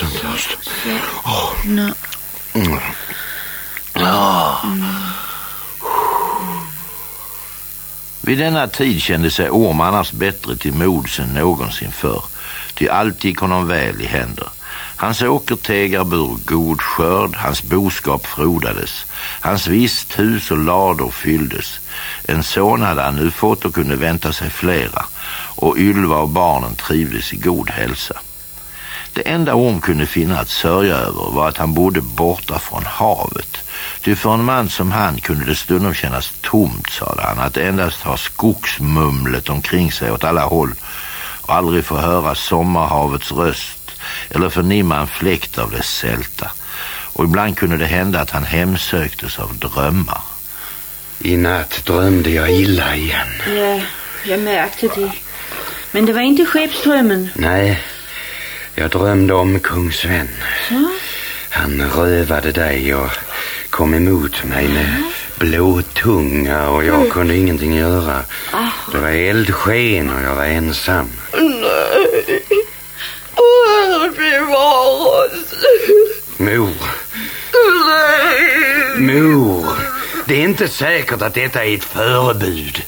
Vid denna tid kände sig Orm annars bättre till mods än någonsin förr. Ty allt gick honom väl i händer. Hans åkertegar bur god skörd, hans boskap frodades. Hans visthus och lador fylldes. En son hade han nu fått och kunde vänta sig flera. Och Ylva och barnen trivdes i god hälsa. Det enda Orm kunde finna att sörja över var att han bodde borta från havet. Ty för en man som han kunde det stundom kännas tomt, sade han, att endast ha skogsmumlet omkring sig åt alla håll och aldrig få höra sommarhavets röst eller förnimma en fläkt av det sälta. Och ibland kunde det hända att han hemsöktes av drömmar. I natt drömde jag illa igen. Ja, jag märkte det. Men det var inte skeppsdrömmen. Nej, jag drömde om kung Sven. Så? Han rövade dig och kom emot mig med blå tunga och jag kunde ingenting göra. Det var eldsken och jag var ensam. Nej. Bevara oss. Mor. Nej. Mor. Det är inte säkert att detta är ett förebud.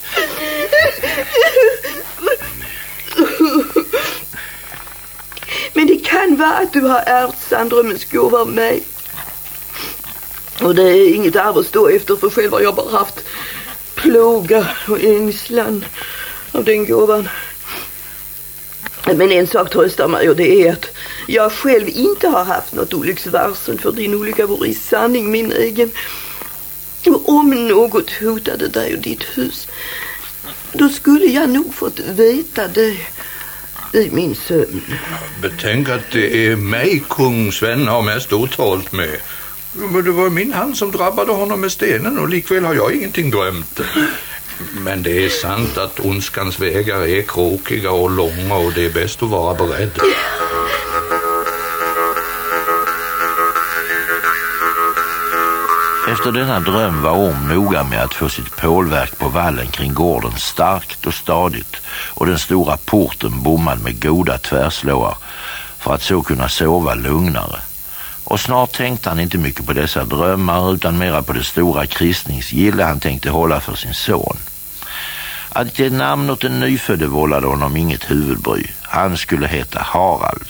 Men det kan vara att du har ärvt Sandrömmens gåva av mig. Och det är inget arv att stå efter, för själv har jag bara haft plåga och ängslan av den gåvan. Men en sak tröstar mig, och det är att jag själv inte har haft något olycksvarsel, för din olycka vore i sanning min egen. Och om något hotade dig och ditt hus, då skulle jag nog fått veta det i min sömn. Betänk att det är mig kung Sven har mest otalt med. Men det var min hand som drabbade honom med stenen, och likväl har jag ingenting drömt. Men det är sant att ondskans vägar är krokiga och långa, och det är bäst att vara beredd. Efter denna dröm var Orm noga med att få sitt pålverk på vallen kring gården starkt och stadigt och den stora porten bommad med goda tvärslåar för att så kunna sova lugnare. Och snart tänkte han inte mycket på dessa drömmar utan mera på det stora kristningsgille han tänkte hålla för sin son. Att ge namn åt den nyfödde vållade honom inget huvudbry. Han skulle heta Harald.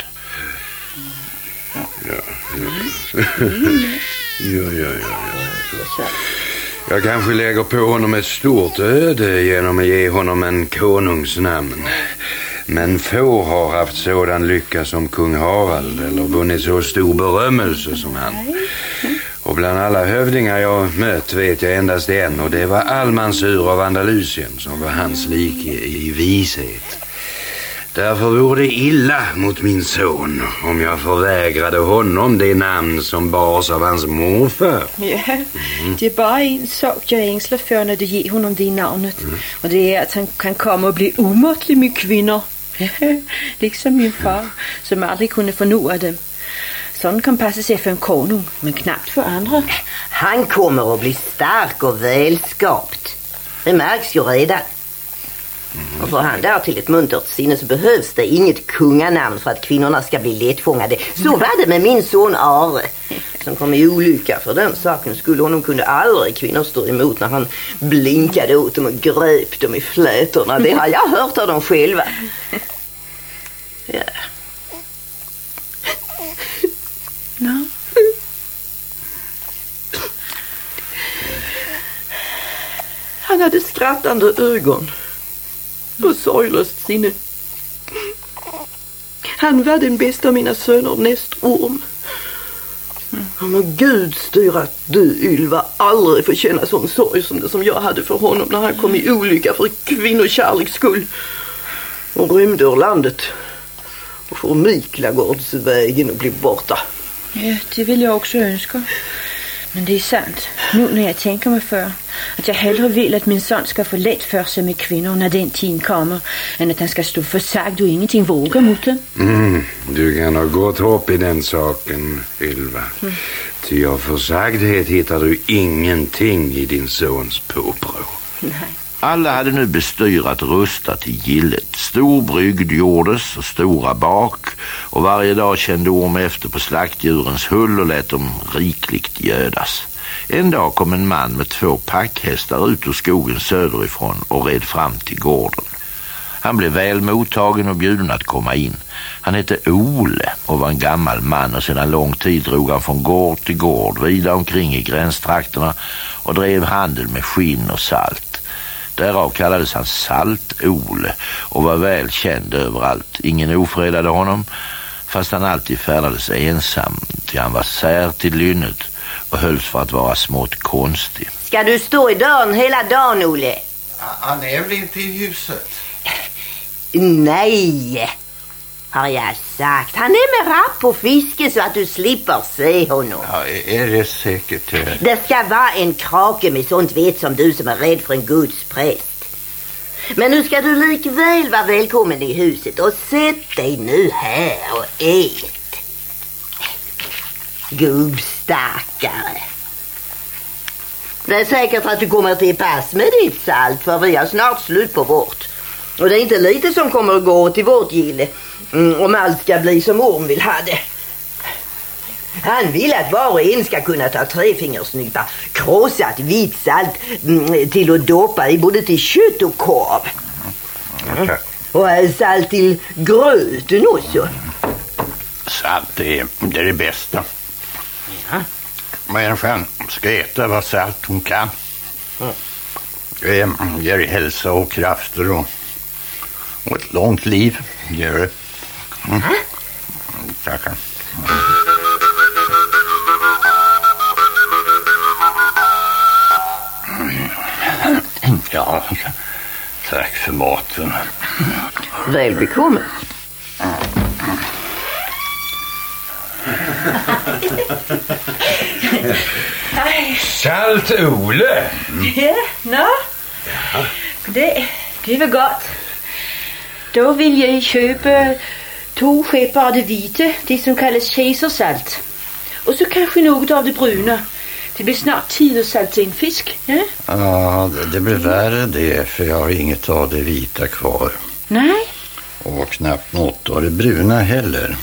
Jag kanske lägger på honom ett stort öde genom att ge honom en konungsnamn. Men få har haft sådan lycka som kung Harald eller vunnit så stor berömmelse som han. Och bland alla hövdingar jag mött vet jag endast en, och det var Almansur av Andalusien som var hans like i vishet. Därför vore det illa mot min son om jag förvägrade honom det namn som bars av hans morfar. Ja, det är bara en sak jag ängslar för när du ger honom det namnet. Och det är att han kan komma och bli omåttlig med kvinnor. Liksom min far, som aldrig kunde förnua dem. Sån kan passa sig för en konung, men knappt för andra. Han kommer att bli stark och välskapt. Det märks ju redan. Och för han där till ett muntert sinne så behövs det inget kunganamn för att kvinnorna ska bli lättfångade. Så var det med min son Are, som kom i olycka. För den saken skulle honom kunde aldrig kvinnor stå emot när han blinkade åt dem och grep dem i flätorna. Det har jag hört av dem själva. Ja. No. Han hade skrattande ögon och sorglöst sinne. Han var den bästa av mina söner näst Orm. Men Gud styr att du, Ylva, aldrig får känna sån sorg som det som jag hade för honom när han kom i olycka för kvinnokärleks skull och rymde ur landet och får Miklagårdsvägen och bli borta. Ja, det vill jag också önska. Men det är sant, nu när jag tänker mig för, att jag hellre vill att min son ska få lätt för sig med kvinnor när den tiden kommer, än att han ska stå försagd och ingenting våga mot den. Du kan ha gott hopp i den saken, Ylva. Ty av försagdhet hittar du ingenting i din sons påbrå. Nej. Alla hade nu bestyrat rusta till gillet. Stor brygd gjordes och stora bak, och varje dag kände Orm efter på slaktdjurens hull och lät dem rikligt gödas. En dag kom en man med 2 packhästar ut ur skogen söderifrån och red fram till gården. Han blev väl mottagen och bjuden att komma in. Han hette Ole och var en gammal man, och sedan lång tid drog han från gård till gård vidare omkring i gränstrakterna och drev handel med skinn och salt. Därav kallades han Salt-Ole och var väl känd överallt. Ingen ofredade honom, fast han alltid färdades ensam, till han var sär till lynnet och hölls för att vara smått konstig. Ska du stå i dörren hela dagen, Ole? Han är väl inte i huset? Nej, har jag sagt. Han är med rapp på fiske så att du slipper se honom. Ja, är det säkert? Det ska vara en krake med sånt vet som du som är rädd för en Guds präst. Men nu ska du likväl vara välkommen i huset och sätt dig nu här och ät. Gubbstackare. Det är säkert att du kommer till pass med ditt salt, för vi har snart slut på vårt. Och det är inte lite som kommer att gå till vårt gille om allt ska bli som Orm vill ha det. Han vill att var och en ska kunna ta 3-fingersnypa krossat vitt salt till att doppa i både till kött och korv. Och salt till gröten också. Salt det är det bästa. Ja. Människan ska äta vad salt hon kan. Det ger hälsa och krafter och ett långt liv gör det. Tackar. Ja, tack för maten. Väl bekomme. Salt-Ole! Ja, det var gott. Då vill jag köpa 2 skeppar av det vita, det som kallas kejsarsalt. Och så kanske något av det bruna. Det blir snart tid att salta in fisk. Ja, det blir värre det, för jag har inget av det vita kvar. Nej. Och knappt något av det bruna heller.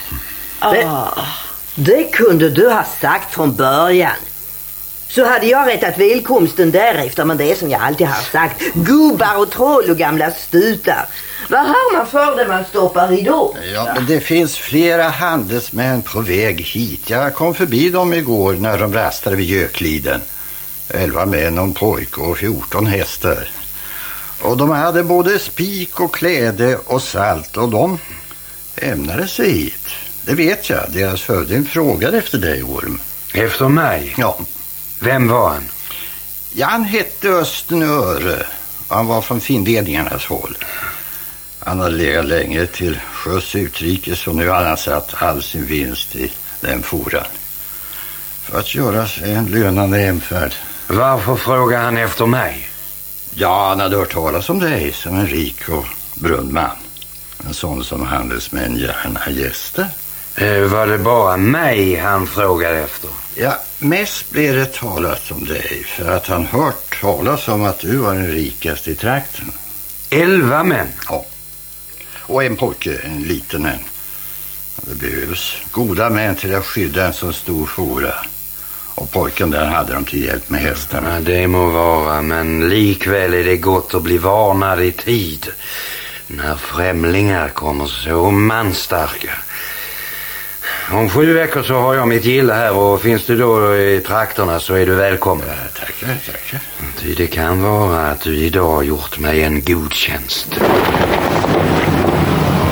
Det kunde du ha sagt från början. Så hade jag rättat välkomsten därefter, men det är som jag alltid har sagt. Gubbar och troll och gamla stutar. Vad har man för det man stoppar i då? Ja, men det finns flera handelsmän på väg hit. Jag kom förbi dem igår när de rastade vid Gökliden. 11 män och en pojke och 14 hästar. Och de hade både spik och kläde och salt, och de ämnade sig hit. Det vet jag. Deras hövding frågade efter dig, Orm. Efter mig? Ja. Vem var han? Ja, han hette Östenöre. Han var från finledningarnas håll. Han hade legat länge till sjöss utrikes, och nu har han satt all sin vinst i den foran. För att göra sig en lönande hemfärd. Varför frågar han efter mig? Ja, han hade hört talas om dig som en rik och brunn man. En sån som handelsmän gärna gäster. Var det bara mig han frågade efter? Ja, mest blev det talat om dig, för att han hört talas om att du var den rikaste i trakten. 11 män? Ja. Och en pojke, en liten en. Det behövs goda män till att skydda en så stor fora. Och pojken där hade de till hjälp med hästarna. Ja, det må vara, men likväl är det gott att bli varnad i tid. När främlingar kommer så manstarka. Om 7 veckor så har jag mitt gilla här, och finns du då i trakterna så är du välkommen. Ja, tackar. Det kan vara att du idag har gjort mig en god tjänst.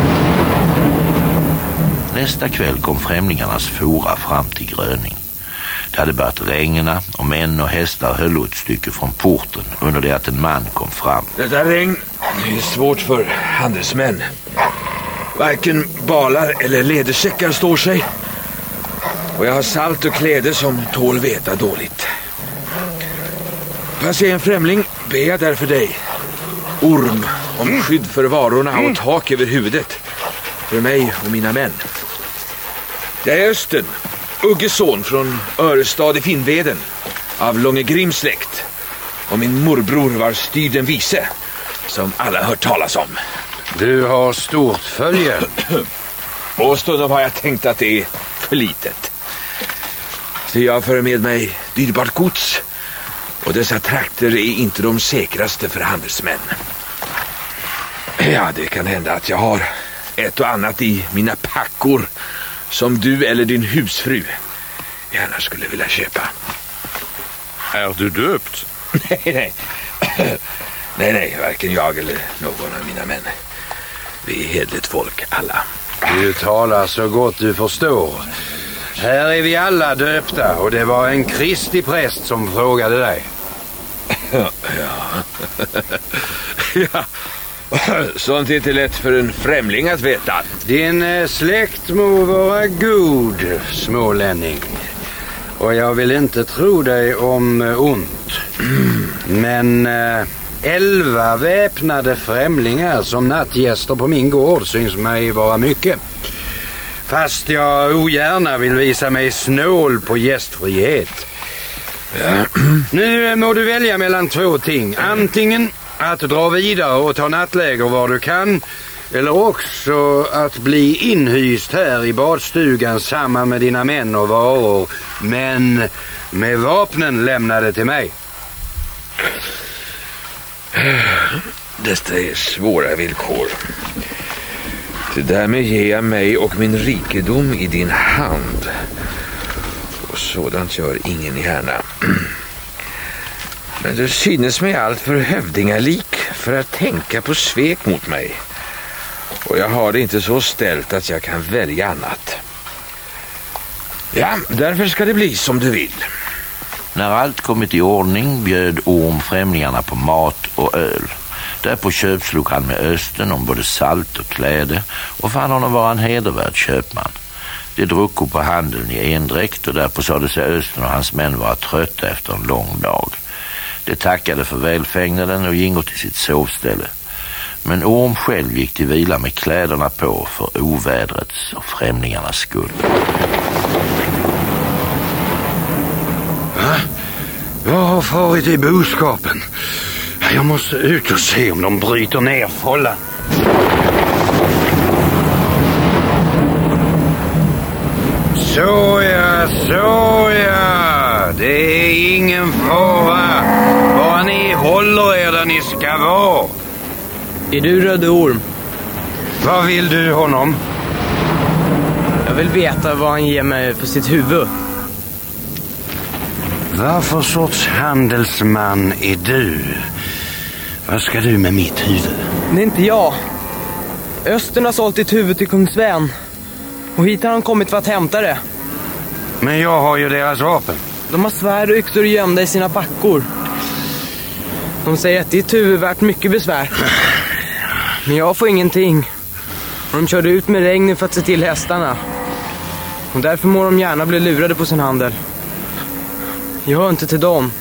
Nästa kväll kom främlingarnas fora fram till Gröning. Det hade börjat regna och män och hästar höll ett stycke från porten under det att en man kom fram. Detta regn är svårt för handelsmän. Varken balar eller ledersäckar står sig. Och jag har salt och kläder som tål veta dåligt. Får jag se en främling ber jag därför dig, orm, om skydd för varorna och tak över huvudet för mig och mina män. Jag är Östen, Ugges son från Örestad i Finnveden, av Långegrims släkt, och min morbror var styrd den vise, som alla hört talas om. Du har stort följe. Och stundom har jag tänkt att det är för litet. Så jag för med mig dyrbart gods, och dessa trakter är inte de säkraste för handelsmän. Ja, det kan hända att jag har ett och annat i mina packor som du eller din husfru gärna skulle vilja köpa. Är du döpt? Nej, varken jag eller någon av mina män. Vi är hedligt folk alla. Du talar så gott du förstår. Här är vi alla döpta, och det var en Kristi präst som frågade dig. Ja. Sånt är inte lätt för en främling att veta. Din släkt må vara god, smålänning. Och jag vill inte tro dig om ont. Men 11 väpnade främlingar som nattgäster på min gård syns mig vara mycket. Fast jag ogärna vill visa mig snål på gästfrihet. Nu må du välja mellan 2 ting. Antingen att dra vidare och ta nattläger var du kan, eller också att bli inhyst här i badstugan samman med dina män och varor, men med vapnen lämnade till mig. Detta är svåra villkor. Det därmed ger jag mig och min rikedom i din hand. Och sådant gör ingen gärna. Men du synes mig allt för hövdingalik för att tänka på svek mot mig. Och jag har det inte så ställt att jag kan välja annat. Ja, därför ska det bli som du vill. När allt kommit i ordning bjöd Orm främlingarna på mat och öl. Därpå köpslog han med Östen om både salt och kläde och fann honom vara en hedervärd köpman. De druckor på handeln i endräkt, och därpå sade sig Östen och hans män vara trötta efter en lång dag. De tackade för välfängnaden och gingo till sitt sovställe. Men Orm själv gick till vila med kläderna på för ovädrets och främlingarnas skull. Jag har farit i boskapen. Jag måste ut och se om de bryter ner fållan. Såja. Det är ingen fara. Bara ni håller er där ni ska vara. Är du Röde Orm? Vad vill du honom? Jag vill veta vad han ger mig för sitt huvud. Vad för sorts handelsman är du? Vad ska du med mitt huvud? Det är inte jag. Östen har sålt ditt huvud till kung Sven. Och hit har han kommit för att hämta det. Men jag har ju deras vapen. De har svärd och yxor gömda i sina packor. De säger att ditt huvud är värt mycket besvär. Men jag får ingenting. Och de körde ut med regn för att se till hästarna. Och därför må de gärna bli lurade på sin handel. Jag hör inte till dem.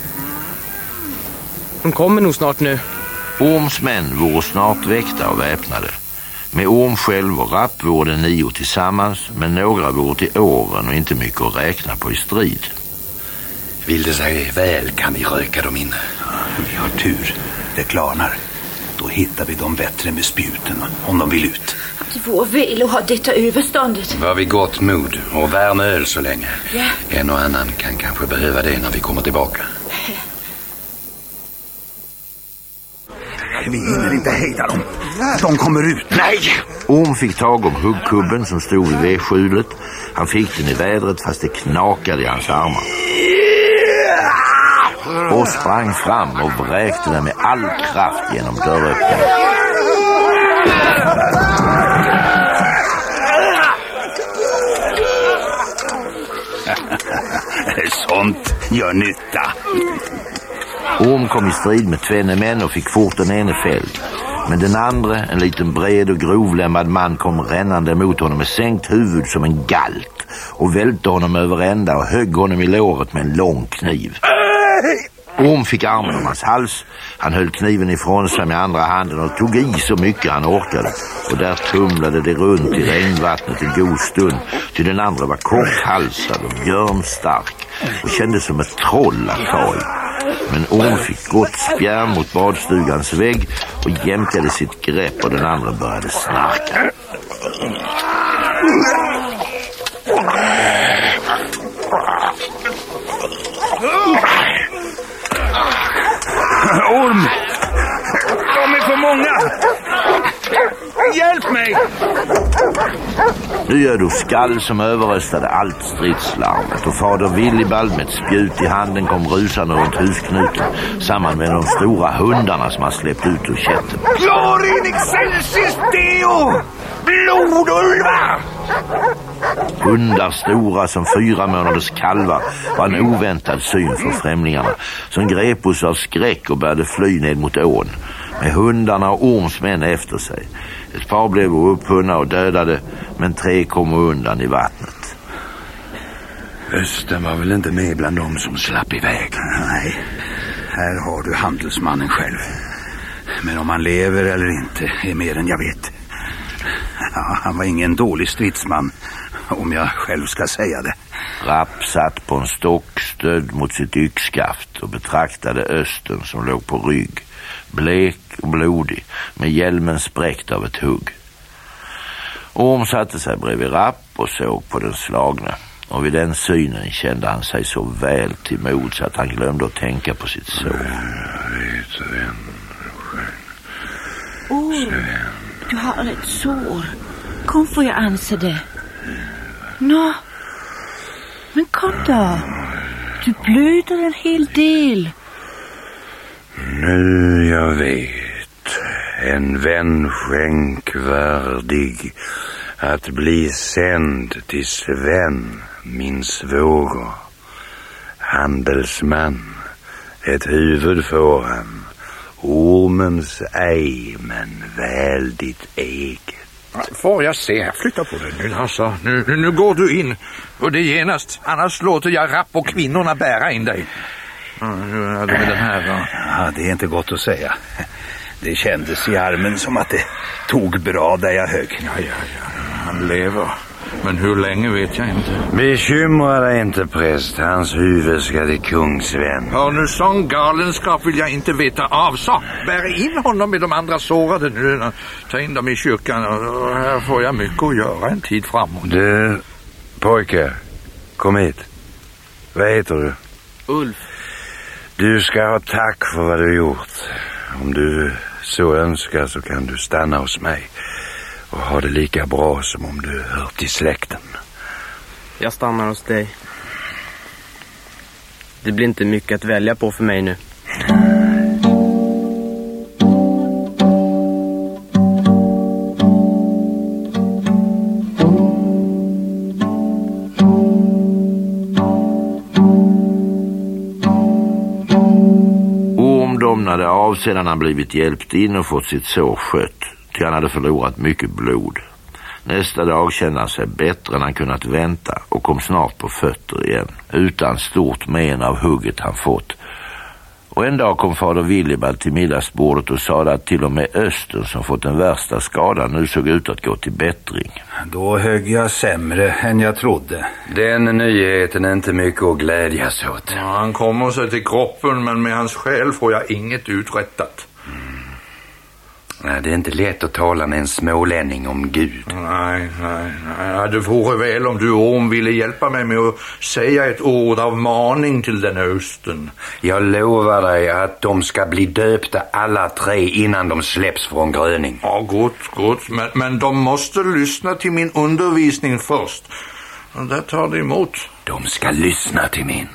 De kommer nog snart nu. Orms män vore snart väckta och väpnade. Med Orm själv och Rapp vore det 9 tillsammans, men några vore till åren och inte mycket att räkna på i strid. Vill det sig väl kan vi röka dem inne. Vi har tur, det klarnar. Då hittar vi dem bättre med spjuten om de vill ut. Det vore väl att ha detta överståndet. Var vi gott mod och värme öl så länge. Ja. En och annan kan kanske behöva det när vi kommer tillbaka. Vi hinner inte hejda dem. De kommer ut. Nej! Orm fick tag om huggkubben som stod vid vedskjulet. Han fick den i vädret fast det knakade i hans armar. Och sprang fram och vräkte den med all kraft genom dörröppningen. Sånt gör nytta. Orm kom i strid med tvenne män och fick fort den ene fälld. Men den andra, en liten bred och grovlämmad man, kom rännande mot honom med sänkt huvud som en galt och välte honom över ända och högg honom i låret med en lång kniv. Orm fick armen om hans hals. Han höll kniven ifrån sig med andra handen och tog i så mycket han orkade. Och där tumlade det runt i regnvattnet en god stund, till den andra var korthalsad och björnstark och kändes som ett troll att ta i. Men Orm fick gott spjärn mot badstugans vägg och jämkade sitt grepp och den andra började snarka. Orm! De är för många! Hjälp mig! Nu gör du skall som överröstade allt stridslarmet och fader Willibald med ett spjut i handen kom rusande runt husknuten samman med de stora hundarna som han släppt ut ur kätten. Glory in excelsis Deo! Blodulvar! Hundar stora som 4 månaders kalvar var en oväntad syn för främlingarna som grep oss av skräck och började fly ned mot ån med hundarna och Orms män efter sig. Ett par blev upphunna och dödade, men 3 kom undan i vattnet. Östen var väl inte med bland dem som slapp iväg? Nej, här har du handelsmannen själv. Men om han lever eller inte är mer än jag vet. Ja, han var ingen dålig stridsman, om jag själv ska säga det. Rapp satt på en stock stödd mot sitt yxskaft och betraktade Östen som låg på rygg, blek och blodig, med hjälmen spräckt av ett hugg. Orm satte sig bredvid Rapp och såg på den slagne, och vid den synen kände han sig så väl till mod så att han glömde att tänka på sitt sår. Du har ett sår. Kom, får jag anse det. Nå, men kom då. Du blöder en hel del. Nu jag vet, en vän skänkvärdig att bli sänd till Sven, min svåger. Handelsman, ett huvud får han, ormens ej, men väl ditt eget. Får jag se, flytta på dig nu alltså. Nu går du in och det genast, annars låter jag Rapp och kvinnorna bära in dig. Hur hade vi den här då? Ja, det är inte gott att säga. Det kändes i armen som att det tog bra där jag högg. Ja, han lever. Men hur länge vet jag inte. Bekymra dig inte, präst. Hans huvud ska till kung Sven. Ja, nu sån galenskap vill jag inte veta av. Så, bär in honom med de andra sårade nu. Ta in dem i kyrkan. Och här får jag mycket att göra en tid framåt. Du, pojke, kom hit. Vad heter du? Ulf. Du ska ha tack för vad du gjort. Om du så önskar så kan du stanna hos mig och ha det lika bra som om du hör till släkten. Jag stannar hos dig. Det blir inte mycket att välja på för mig nu. Domnade av sedan han blivit hjälpt in och fått sitt sår skött, till han hade förlorat mycket blod. Nästa dag kände han sig bättre än han kunnat vänta och kom snart på fötter igen, utan stort men av hugget han fått. Och en dag kom fader Willibald till middagsbordet och sa att till och med Östen som fått den värsta skadan nu såg ut att gå till bättring. Då högg jag sämre än jag trodde. Den nyheten är inte mycket att glädjas åt. Ja, han kommer sig till kroppen, men med hans själ får jag inget uträttat. Nej, det är inte lätt att tala med en smålänning om Gud. Nej. Det vore väl om du, Orm, ville hjälpa mig med att säga ett ord av maning till den Östen. Jag lovar dig att de ska bli döpta alla 3 innan de släpps från Gröning. Ja, gott. Men de måste lyssna till min undervisning först. Och där tar det emot. De ska lyssna till min.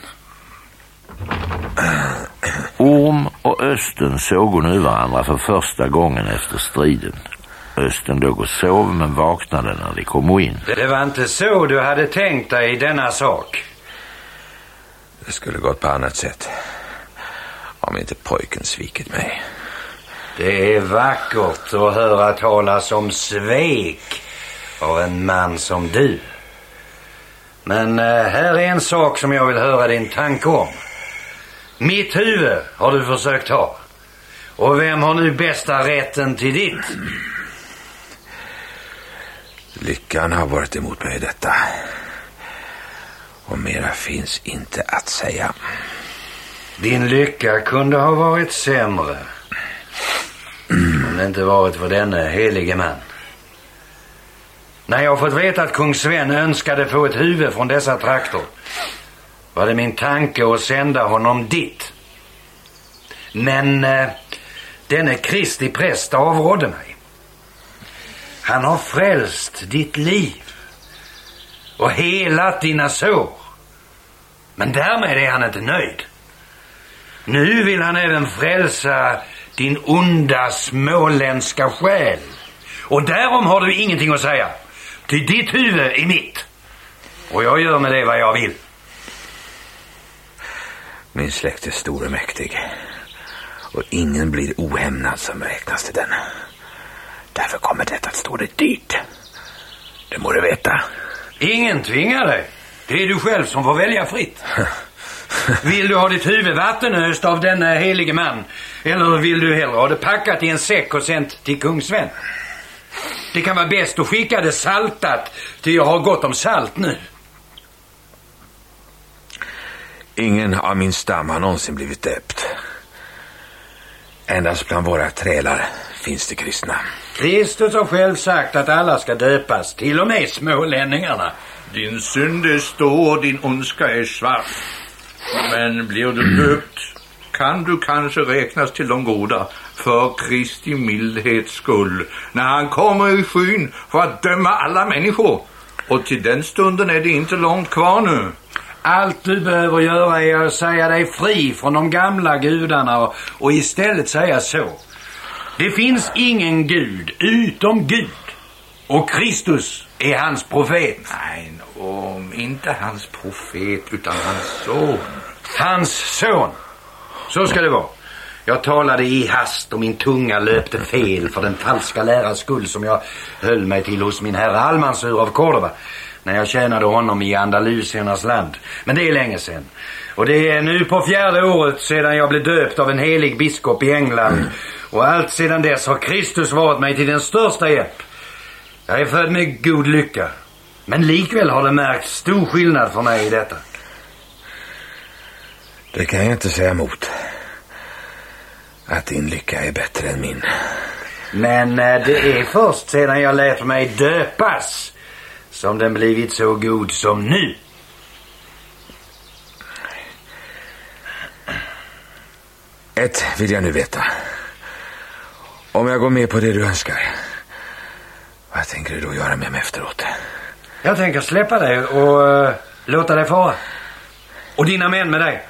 Orm och Östen såg nu varandra för första gången efter striden. Östen låg och sov men vaknade när de kom in. Det var inte så du hade tänkt dig i denna sak. Det skulle gått på annat sätt om inte pojken svikit mig. Det är vackert att höra talas om svek av en man som du. Men här är en sak som jag vill höra din tanke om. Mitt huvud har du försökt ha. Och vem har nu bästa rätten till ditt? Lyckan har varit emot mig i detta. Och mera finns inte att säga. Din lycka kunde ha varit sämre. Om det inte varit för denne helige man. När jag fått veta att kung Sven önskade få ett huvud från dessa trakter, var det min tanke att sända honom dit. Men denne Kristi präst avrådde mig. Han har frälst ditt liv och helat dina sår. Men därmed är han inte nöjd. Nu vill han även frälsa din onda småländska själ. Och därom har du ingenting att säga. Ty ditt huvud är mitt. Och jag gör med det vad jag vill. Min släkt är stor och mäktig. Och ingen blir ohämnad som räknas till den. Därför kommer det att stå dig dyrt. Det må du veta. Ingen tvingar dig. Det är du själv som får välja fritt. Vill du ha ditt huvud vattenöst av denna helige man? Eller vill du hellre ha det packat i en säck och sänt till kung Sven? Det kan vara bäst att skicka det saltat, till jag har gott om salt nu. Ingen av min stam har någonsin blivit döpt. Endast bland våra trälar finns det kristna. Kristus har själv sagt att alla ska döpas, till och med smålänningarna. Din synd är stor, din ondska är svart. Men blir du döpt kan du kanske räknas till de goda för Kristi mildhets skull, när han kommer i skyn för att döma alla människor. Och till den stunden är det inte långt kvar nu. Allt du behöver göra är att säga dig fri från de gamla gudarna och istället säga så. Det finns ingen gud utom Gud. Och Kristus är hans profet. Nej, inte hans profet utan hans son. Hans son. Så ska det vara. Jag talade i hast och min tunga löpte fel för den falska lärars skull som jag höll mig till hos min herre Almansur av Córdoba när jag tjänade honom i Andalusiernas land. Men det är länge sedan. Och det är nu på 4:e året sedan jag blev döpt av en helig biskop i England. Och allt sedan dess har Kristus varit mig till den största hjälp. Jag är född med god lycka. Men likväl har det märkt stor skillnad för mig i detta. Det kan jag inte säga emot. Att din lycka är bättre än min. Men det är först sedan jag lät mig döpas som den blivit så god som nu. Ett vill jag nu veta. Om jag går med på det du önskar, vad tänker du då göra med mig efteråt? Jag tänker släppa dig och låta dig fara. Och dina män med dig.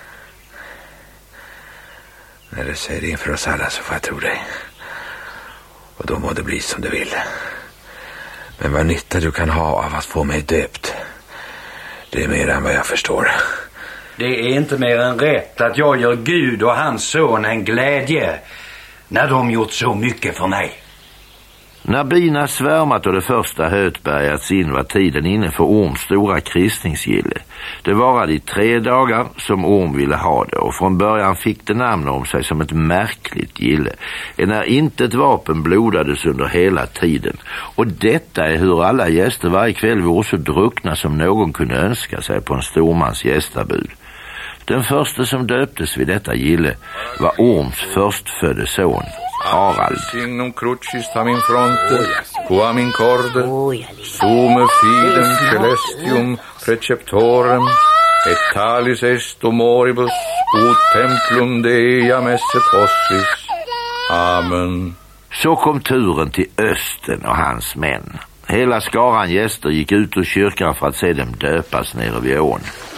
När du säger det inför oss alla så får jag tro dig. Och då må det bli som du vill. Men vad nytta du kan ha av att få mig döpt, det är mer än vad jag förstår. Det är inte mer än rätt att jag gör Gud och hans son en glädje när de gjort så mycket för mig. När bina svärmat och det första höet bärgats in var tiden inne för Orms stora kristningsgille. Det varade i 3 dagar som Orm ville ha det, och från början fick det namn om sig som ett märkligt gille. När inte ett vapen blodades under hela tiden. Och detta är hur alla gäster varje kväll var så druckna som någon kunde önska sig på en stormans gästabud. Den första som döptes vid detta gille var Orms förstfödde son, Harald. Signum crucis tam in fronte, quam in corde, sume fidem celestium preceptorem, et talis est moribus ut templum Deiam esse possis. Amen. Så kom turen till Östen och hans män. Hela skaran gäster gick ut ur kyrkan för att se dem döpas nere vid ån.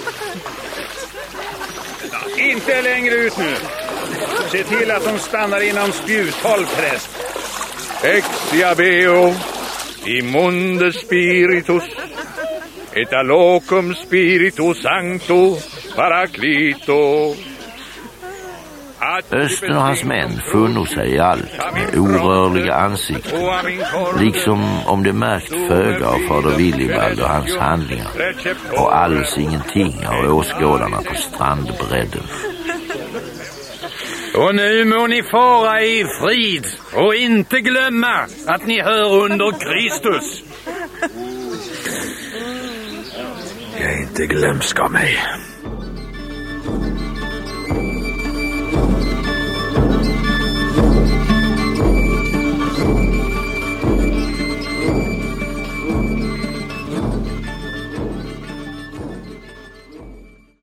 Inte längre ut nu. Se till att de stannar inom spjuthåll, präst. Exiabeo immunde spiritus et alocum spiritus sancto Paraklito. Östen och hans män funno sig i allt med orörliga ansikten, liksom om det märkt föga av fader Willibald och hans handlingar och alls ingenting av åskådarna på strandbredden. Och nu må ni fara i frid och inte glömma att ni hör under Kristus. Jag är inte glömsk av mig.